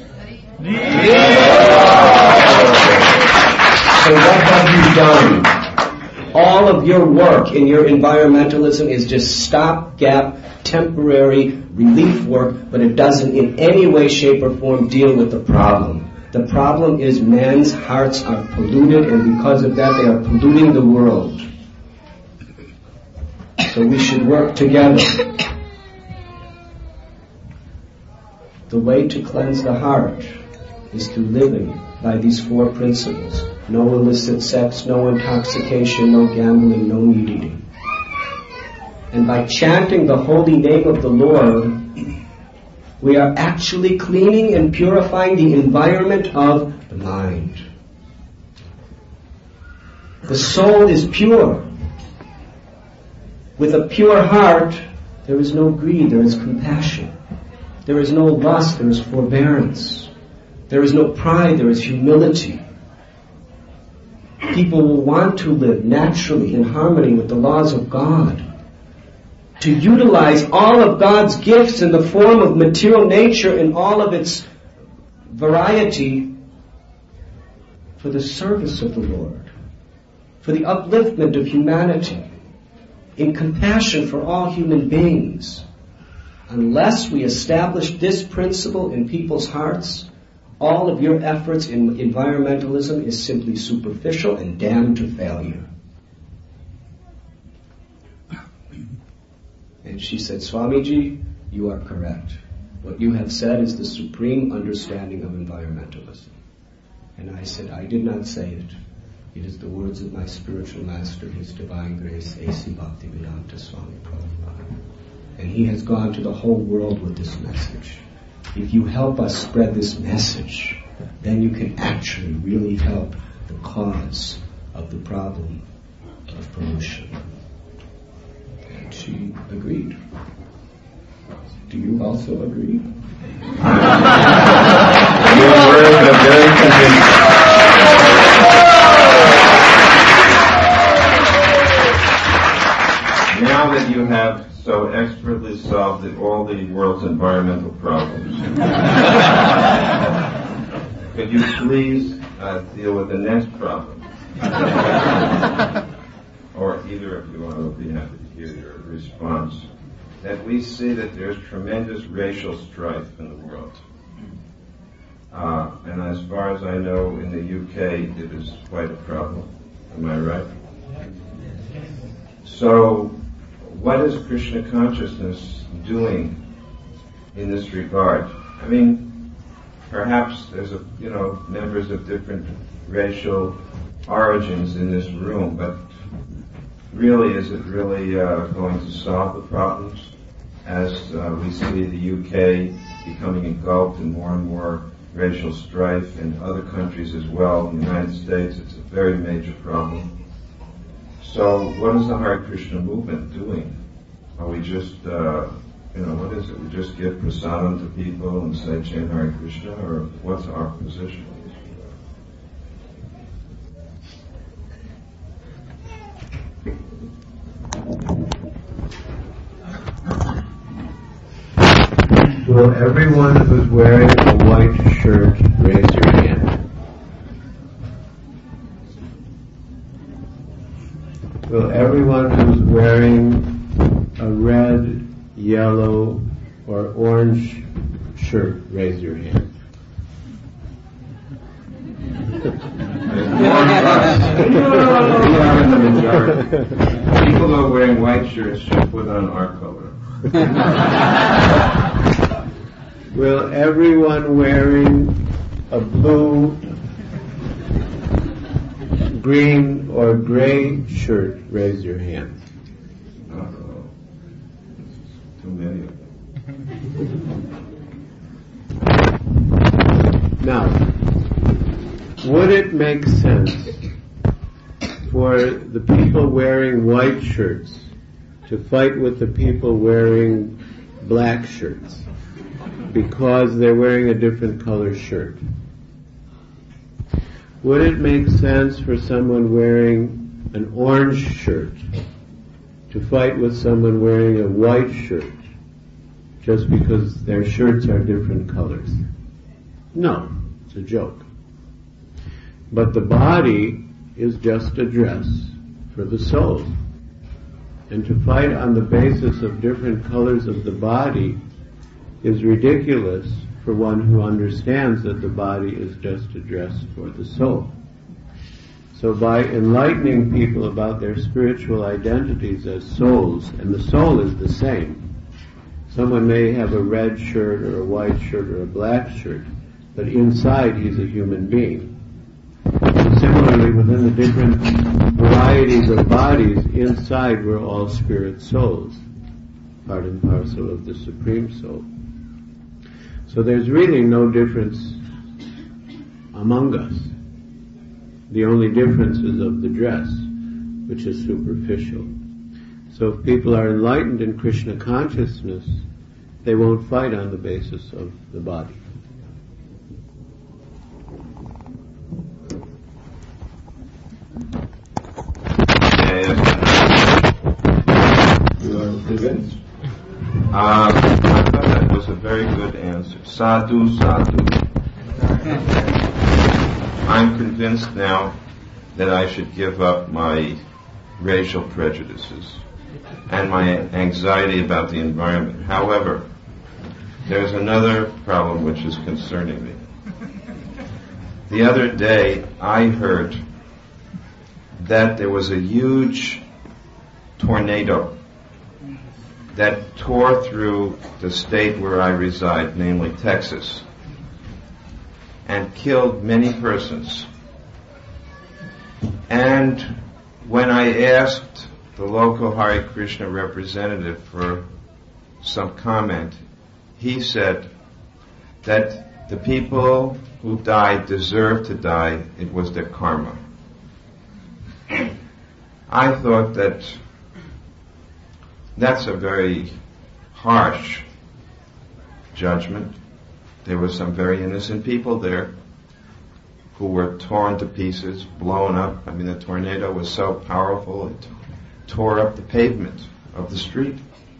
So what have you done? All of your work in your environmentalism is just stopgap, temporary relief work, but it doesn't in any way, shape, or form deal with the problem. The problem is man's hearts are polluted, and because of that they are polluting the world. So we should work together. The way to cleanse the heart is through living by these four principles. No illicit sex, no intoxication, no gambling, no meat eating. And by chanting the holy name of the Lord, we are actually cleaning and purifying the environment of the mind. The soul is pure. With a pure heart, there is no greed, there is compassion. There is no lust, there is forbearance. There is no pride, there is humility. People will want to live naturally in harmony with the laws of God. To utilize all of God's gifts in the form of material nature in all of its variety for the service of the Lord, for the upliftment of humanity, in compassion for all human beings. Unless we establish this principle in people's hearts, all of your efforts in environmentalism is simply superficial and damned to failure. And she said, Swamiji, you are correct. What you have said is the supreme understanding of environmentalism. And I said, I did not say it. It is the words of my spiritual master, His Divine Grace, A C Bhaktivedanta Swami Prabhupada. And he has gone to the whole world with this message. If you help us spread this message, then you can actually really help the cause of the problem of pollution. And she agreed. Do you also agree? Now that you have so expertly solved the, all the world's environmental problems, could you please uh, deal with the next problem? Or either of you, I will be happy to hear your response. That we see that there's tremendous racial strife in the world. Uh, and as far as I know, in the U K, it is quite a problem. Am I right? So, what is Krishna consciousness doing in this regard? I mean, perhaps there's a, you know, members of different racial origins in this room, but really, is it really uh, going to solve the problems as uh, we see the U K becoming engulfed in more and more racial strife, in other countries as well? In the United States, it's a very major problem. So what is the Hare Krishna movement doing? Are we just, uh, you know, what is it? We just give prasadam to people and say chant Hare Krishna, or what's our position? Will everyone who's wearing a white shirt raise your hand? Will everyone who's wearing a red, yellow, or orange shirt raise your hand? We are in the majority. People who are wearing white shirts should put on our color. Will everyone wearing a blue, green, or gray shirt raise your hand? Uh-oh. Too many of them. Now, would it make sense for the people wearing white shirts to fight with the people wearing black shirts because they're wearing a different color shirt? Would it make sense for someone wearing an orange shirt to fight with someone wearing a white shirt just because their shirts are different colors? No, it's a joke. But the body is just a dress for the soul. And to fight on the basis of different colors of the body is ridiculous for one who understands that the body is just a dress for the soul. So by enlightening people about their spiritual identities as souls, and the soul is the same. Someone may have a red shirt or a white shirt or a black shirt, but inside he's a human being. And similarly, within the different varieties of bodies, inside we're all spirit souls, part and parcel of the Supreme Soul. So there's really no difference among us. The only difference is of the dress, which is superficial. So if people are enlightened in Krishna consciousness, they won't fight on the basis of the body. You are convinced? Uh, I thought that was a very good answer. Sadhu, sadhu. I'm convinced now that I should give up my racial prejudices and my anxiety about the environment. However, there's another problem which is concerning me. The other day, I heard that there was a huge tornado that tore through the state where I reside, namely Texas, and killed many persons. And when I asked the local Hare Krishna representative for some comment, he said that the people who died deserved to die. It was their karma. I thought that that's a very harsh judgment. There were some very innocent people there. who were torn to pieces, blown up. I mean, the tornado was so powerful it tore up the pavement of the street.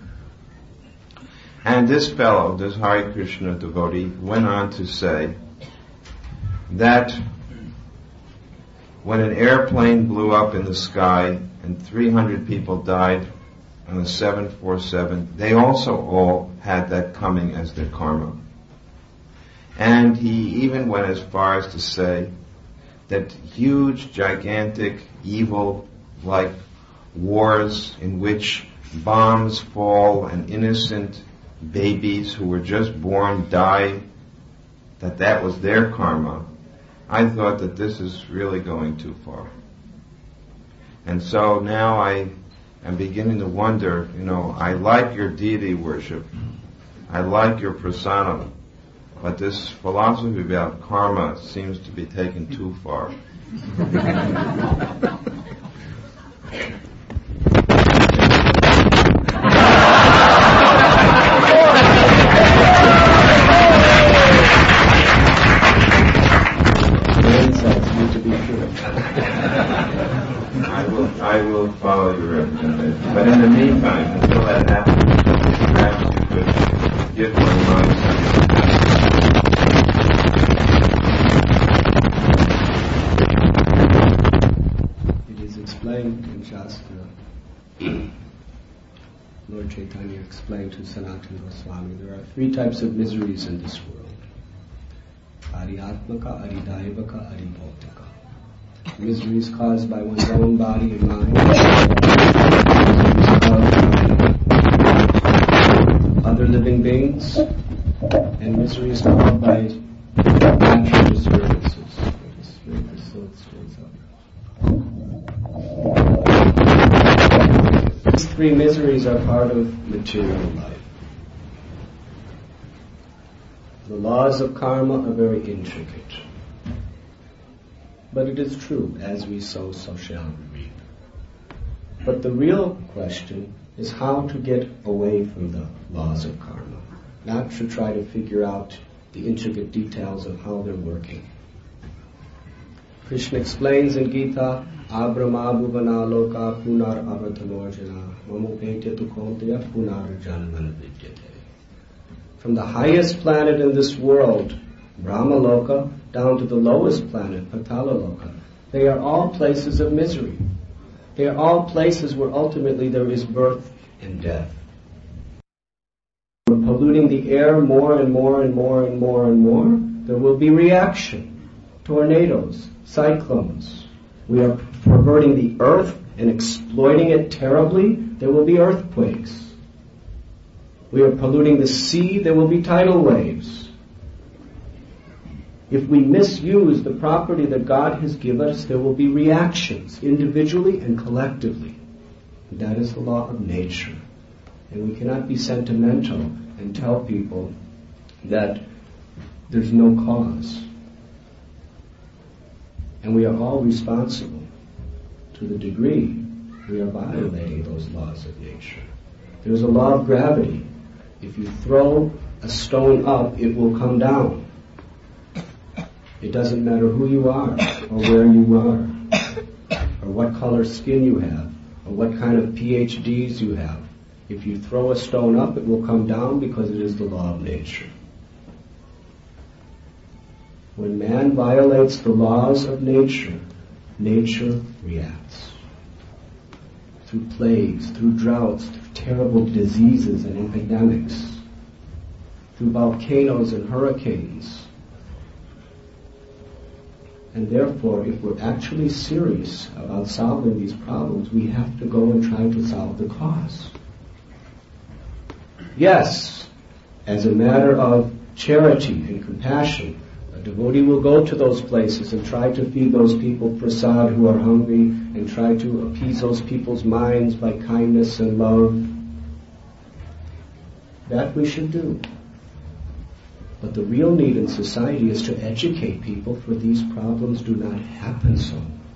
And this fellow, this Hare Krishna devotee, went on to say that when an airplane blew up in the sky and three hundred people died on a seven forty-seven, they also all had that coming as their karma. And he even went as far as to say that huge, gigantic, evil, like wars in which bombs fall and innocent babies who were just born die, that that was their karma. I thought that this is really going too far. And so now I am beginning to wonder, you know, I like your deity worship, I like your prasadam, but this philosophy about karma seems to be taken too far. I will, I will follow your recommendation. But in the meantime, until that happens, perhaps you could give my mind. It is explained in Shastra. Lord Chaitanya explained to Sanatana Goswami, there are three types of miseries in this world. Ariatmaka, Aridaivaka, Aribhautaka. Miseries caused by one's own body and mind. Miseries caused by other living beings. And miseries caused by natural disturbances. Just make this so it stays up. These three miseries are part of material life. The laws of karma are very intricate. But it is true, as we sow, so shall we reap. But the real question is how to get away from the laws of karma, not to try to figure out the intricate details of how they're working. Krishna explains in Gita, Abrama bhuvana loka punar avatamorjana mamupetya tukontya punar janman vidyate. From the highest planet in this world, Brahmaloka, down to the lowest planet, Patalaloka, they are all places of misery. They are all places where ultimately there is birth and death. We're polluting the air more and more and more and more and more. There will be reaction. Tornadoes, cyclones. We are perverting the earth and exploiting it terribly. There will be earthquakes. We are polluting the sea. There will be tidal waves. If we misuse the property that God has given us, there will be reactions, individually and collectively. That is the law of nature. And we cannot be sentimental and tell people that there's no cause. And we are all responsible to the degree we are violating those laws of nature. There's a law of gravity. If you throw a stone up, it will come down. It doesn't matter who you are, or where you are, or what color skin you have, or what kind of P H Ds you have. If you throw a stone up, it will come down because it is the law of nature. When man violates the laws of nature, nature reacts. Through plagues, through droughts, through terrible diseases and epidemics, through volcanoes and hurricanes. And therefore, if we're actually serious about solving these problems, we have to go and try to solve the cause. Yes, as a matter of charity and compassion, a devotee will go to those places and try to feed those people prasad who are hungry and try to appease those people's minds by kindness and love. That we should do. But the real need in society is to educate people, for these problems do not happen so.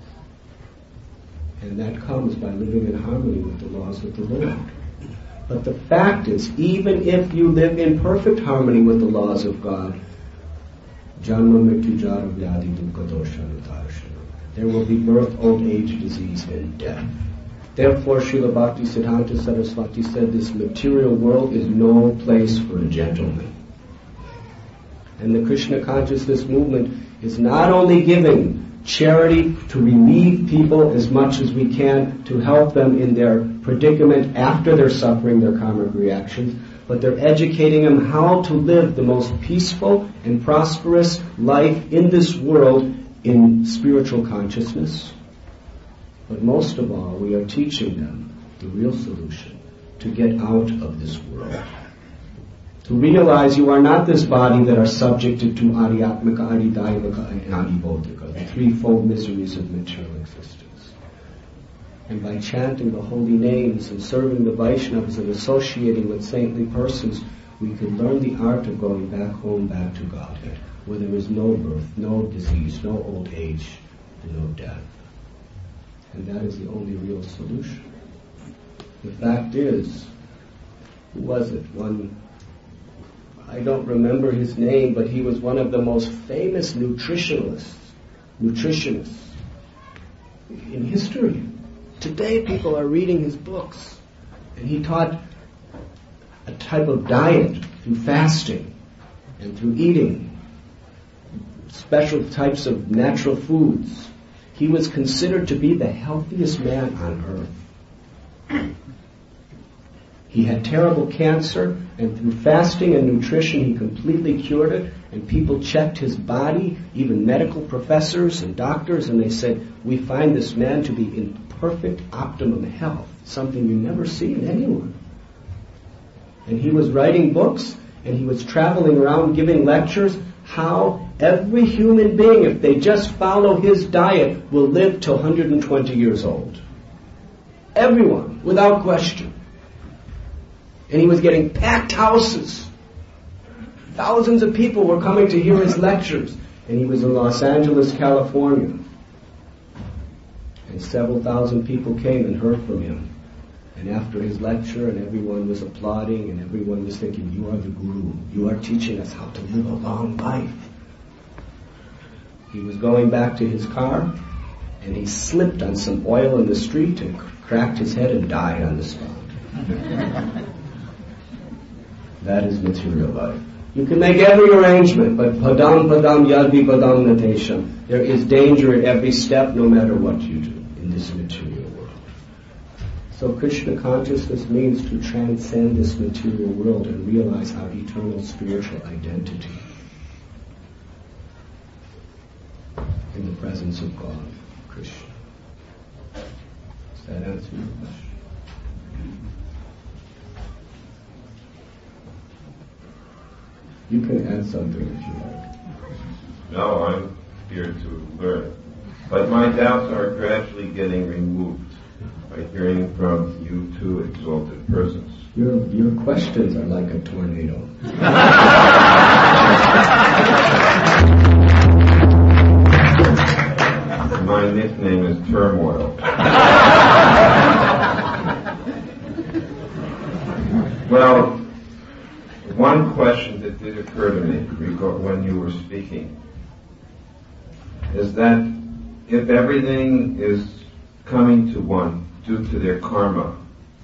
And that comes by living in harmony with the laws of the Lord. But the fact is, even if you live in perfect harmony with the laws of God, Janma mrityu jara vyadi dukkha dosha nutarashana. There will be birth, old age, disease, and death. Therefore, Srila Bhaktisiddhanta Saraswati said this material world is no place for a gentleman. And the Krishna consciousness movement is not only giving charity to relieve people as much as we can to help them in their predicament after they're suffering their karmic reactions, but they're educating them how to live the most peaceful and prosperous life in this world in spiritual consciousness. But most of all, we are teaching them the real solution, to get out of this world. To realize you are not this body that are subjected to Adhyatmika, Adhidayamika, and Adhibodhika, the threefold miseries of material existence. And by chanting the holy names and serving the Vaishnavas and associating with saintly persons, we can learn the art of going back home, back to Godhead, where there is no birth, no disease, no old age, and no death. And that is the only real solution. The fact is, who was it? One, I don't remember his name, but he was one of the most famous nutritionalists, nutritionists in history. Today people are reading his books, and he taught a type of diet through fasting and through eating special types of natural foods. He was considered to be the healthiest man on earth. He had terrible cancer, and through fasting and nutrition he completely cured it, and people checked his body, even medical professors and doctors, and they said, we find this man to be in perfect optimum health, something you never see in anyone. And he was writing books, and he was traveling around giving lectures, how every human being, if they just follow his diet, will live till one hundred twenty years old. Everyone, without question. And he was getting packed houses. Thousands of people were coming to hear his lectures. And he was in Los Angeles, California. And several thousand people came and heard from him. And after his lecture, and everyone was applauding, and everyone was thinking, you are the guru. You are teaching us how to live a long life. He was going back to his car, and he slipped on some oil in the street and cracked his head and died on the spot. That is material life. You can make every arrangement, but padam padam yadvi padam natesham. There is danger at every step, no matter what you do in this material world. So Krishna consciousness means to transcend this material world and realize our eternal spiritual identity in the presence of God, Krishna. Does that answer your question? You can add something if you like. No, I'm here to learn. But my doubts are gradually getting removed by hearing from you two exalted persons. Your your questions are like a tornado. My nickname is Turmoil. Well, one question that did occur to me when you were speaking is that if everything is coming to one due to their karma,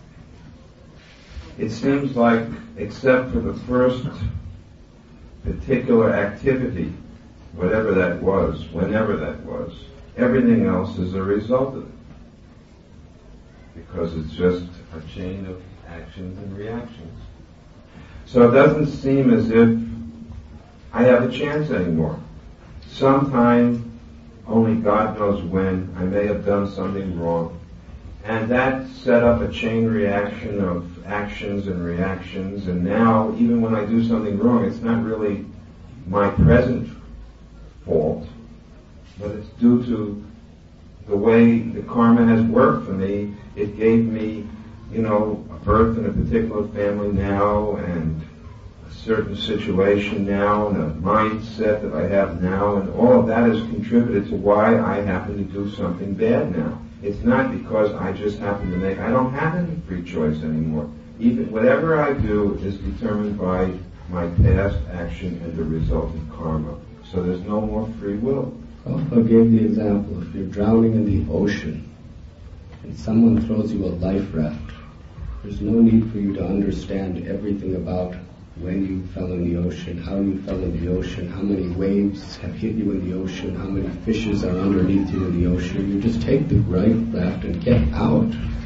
it seems like, except for the first particular activity, whatever that was, whenever that was, everything else is a result of it. Because it's just a chain of actions and reactions. So it doesn't seem as if I have a chance anymore. Sometime, only God knows when, I may have done something wrong. And that set up a chain reaction of actions and reactions. And now, even when I do something wrong, it's not really my present fault, but it's due to the way the karma has worked for me. It gave me, you know, a birth in a particular family now, and a certain situation now, and a mindset that I have now, and all of that has contributed to why I happen to do something bad now. It's not because I just happen to make, I don't have any free choice anymore. Even whatever I do is determined by my past action and the resultant karma. So there's no more free will. Prabhupada gave the example, if you're drowning in the ocean and someone throws you a life raft, there's no need for you to understand everything about when you fell in the ocean, how you fell in the ocean, how many waves have hit you in the ocean, how many fishes are underneath you in the ocean. You just take the life raft and get out.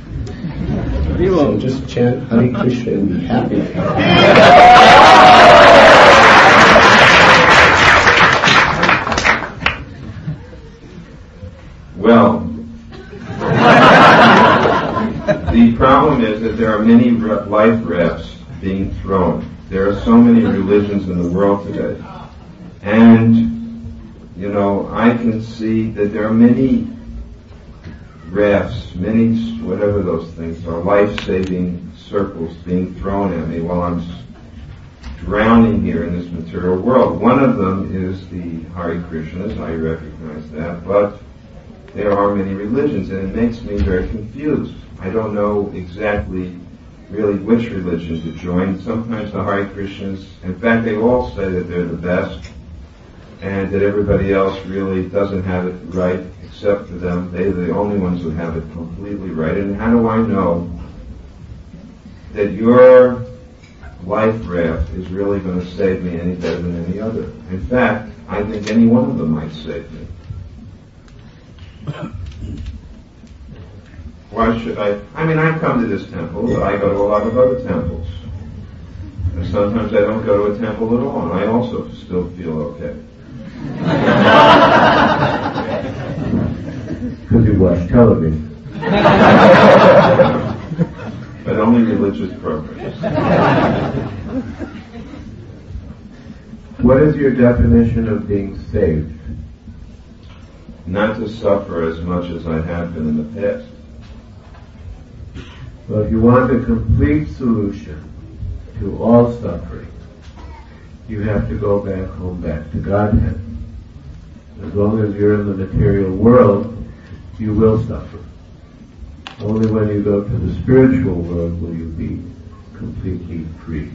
So just chant Hare Krishna and be happy. Well, the problem is that there are many life rafts being thrown. There are so many religions in the world today. And, you know, I can see that there are many rafts, many, whatever those things are, life-saving circles being thrown at me while I'm drowning here in this material world. One of them is the Hare Krishnas, I recognize that, but there are many religions, and it makes me very confused. I don't know exactly really which religion to join. Sometimes the Hare Krishnas, in fact, they all say that they're the best, and that everybody else really doesn't have it right except for them. They're the only ones who have it completely right. And how do I know that your life raft is really going to save me any better than any other? In fact, I think any one of them might save me. Why should I? I mean, I come to this temple, but I go to a lot of other temples. And sometimes I don't go to a temple at all, and I also still feel okay. Because you watch television. But only religious programs. What is your definition of being saved? Not to suffer as much as I have been in the past. Well, if you want a complete solution to all suffering, you have to go back home, back to Godhead. As long as you're in the material world, you will suffer. Only when you go to the spiritual world will you be completely free.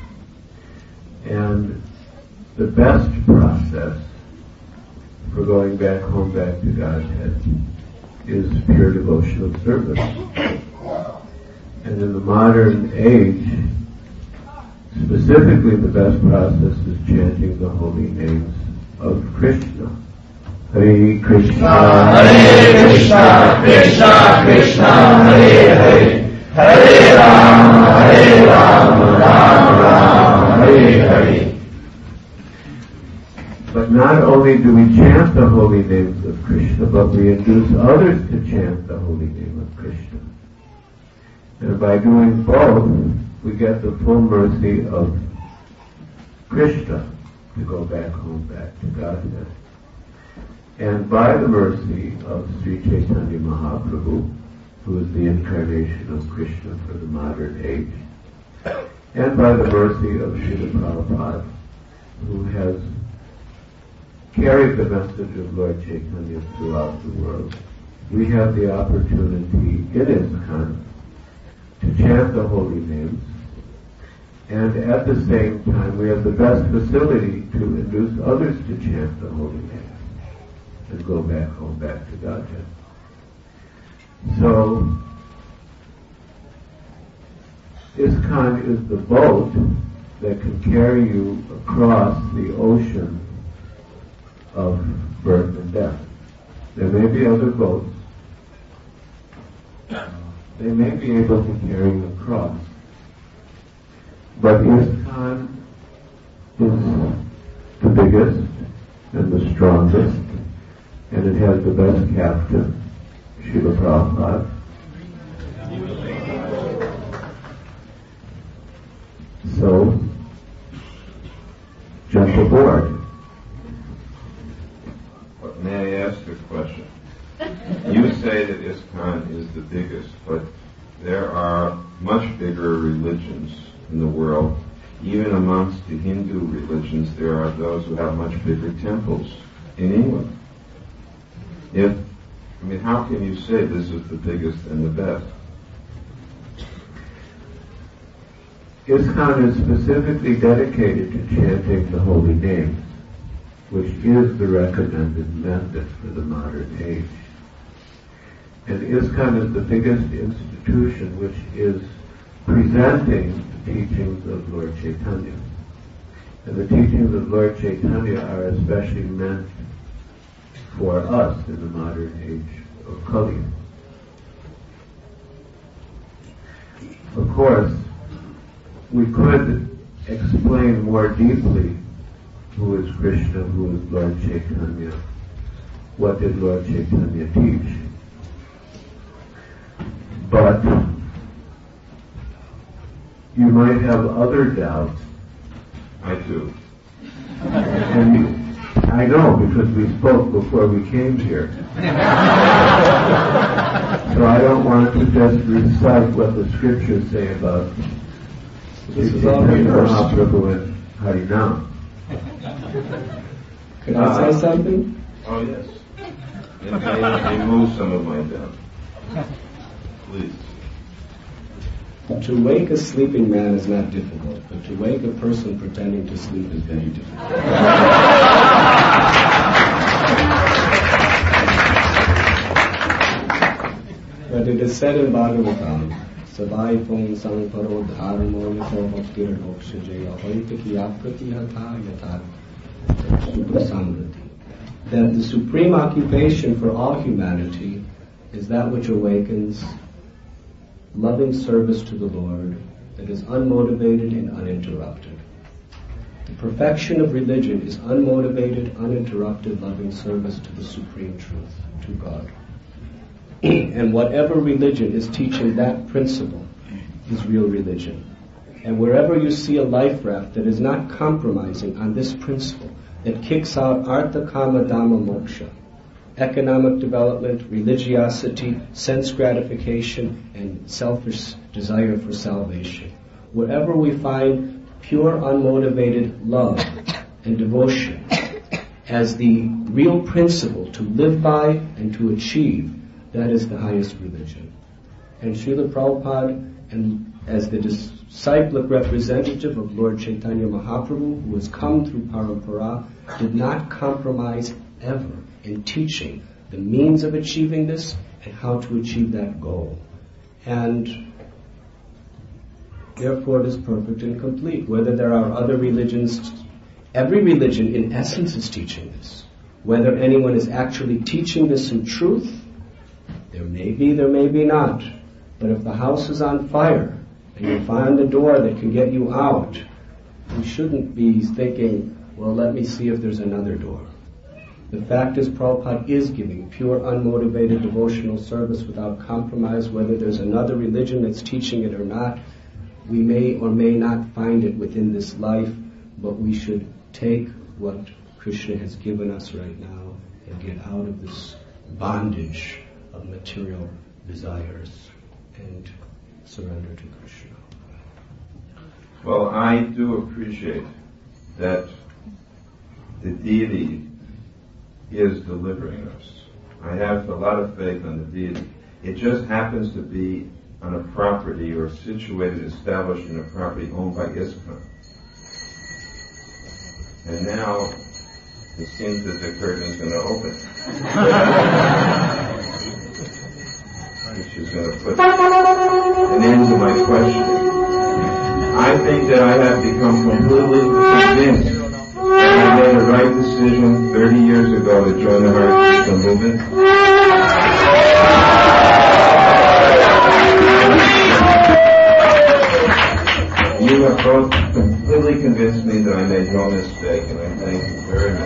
And the best process for going back home, back to Godhead is pure devotional service. And in the modern age, specifically the best process is chanting the holy names of Krishna. Hare Krishna, Hare Krishna, Krishna Krishna, Hare Hare, Hare Rama, Hare Rama, Rama Rama, Hare Hare. But not only do we chant the holy names of Krishna, but we induce others to chant the holy name of Krishna. And by doing both, we get the full mercy of Krishna to go back home, back to Godhead. And by the mercy of Sri Chaitanya Mahaprabhu, who is the incarnation of Krishna for the modern age, and by the mercy of Srila Prabhupada, who has carried the message of Lord Chaitanya throughout the world, we have the opportunity in ISKCON to chant the holy names, and at the same time we have the best facility to induce others to chant the holy names and go back home, back to Godhead. So, ISKCON is the boat that can carry you across the ocean of birth and death. There may be other boats. They may be able to carry you across. But ISKCON is the biggest and the strongest, and it has the best captain, Srila Prabhupada. So, jump aboard. May I ask a question? You say that ISKCON is the biggest, but there are much bigger religions in the world. Even amongst the Hindu religions, there are those who have much bigger temples in England. If, I mean, how can you say this is the biggest and the best? ISKCON is specifically dedicated to chanting the holy names. which is the recommended method for the modern age. And ISKCON is the biggest institution which is presenting the teachings of Lord Chaitanya. And the teachings of Lord Chaitanya are especially meant for us in the modern age of Kali. Of course, we could explain more deeply who is Krishna, who is Lord Chaitanya, what did Lord Chaitanya teach. But you might have other doubts. I do. And you, I know, because we spoke before we came here. So I don't want to just recite what the scriptures say about this is all reversed. Mahaprabhu and Harinam. Can I say something? Oh, yes. It may remove some of my doubt. Please. To wake a sleeping man is not difficult, but to wake a person pretending to sleep is very difficult. But it is said in Bhagavatam, Savai Pong Sang Paro Dharmo Nito Bhaktir Dokshajaya Hoitaki Aprati Hatha Yatha Suprasamriti. That the supreme occupation for all humanity is that which awakens loving service to the Lord that is unmotivated and uninterrupted. The perfection of religion is unmotivated, uninterrupted loving service to the supreme truth, to God. And whatever religion is teaching that principle is real religion. And wherever you see a life raft that is not compromising on this principle, that kicks out Artha Kama Dhamma Moksha, economic development, religiosity, sense gratification, and selfish desire for salvation. Wherever we find pure, unmotivated love and devotion as the real principle to live by and to achieve, that is the highest religion. And Srila Prabhupada, and as the disciplic representative of Lord Chaitanya Mahaprabhu, who has come through Parampara, did not compromise ever in teaching the means of achieving this and how to achieve that goal. And therefore it is perfect and complete. Whether there are other religions, every religion in essence is teaching this. Whether anyone is actually teaching this in truth, there may be, there may be not. But if the house is on fire and you find a door that can get you out, you shouldn't be thinking, well, let me see if there's another door. The fact is, Prabhupada is giving pure, unmotivated devotional service without compromise. Whether there's another religion that's teaching it or not, we may or may not find it within this life, but we should take what Krishna has given us right now and get out of this bondage of material desires and surrender to Krishna. Well, I do appreciate that the deity is delivering us. I have a lot of faith in the deity. It just happens to be on a property or situated, established in a property owned by ISKCON. And now it seems that the curtain is going to open. Which is going to put an end to my questioning. I think that I have become completely convinced that I made the right decision thirty years ago to join the Hare Krishna movement. You have both completely convinced me that I made no mistake, and I thank you very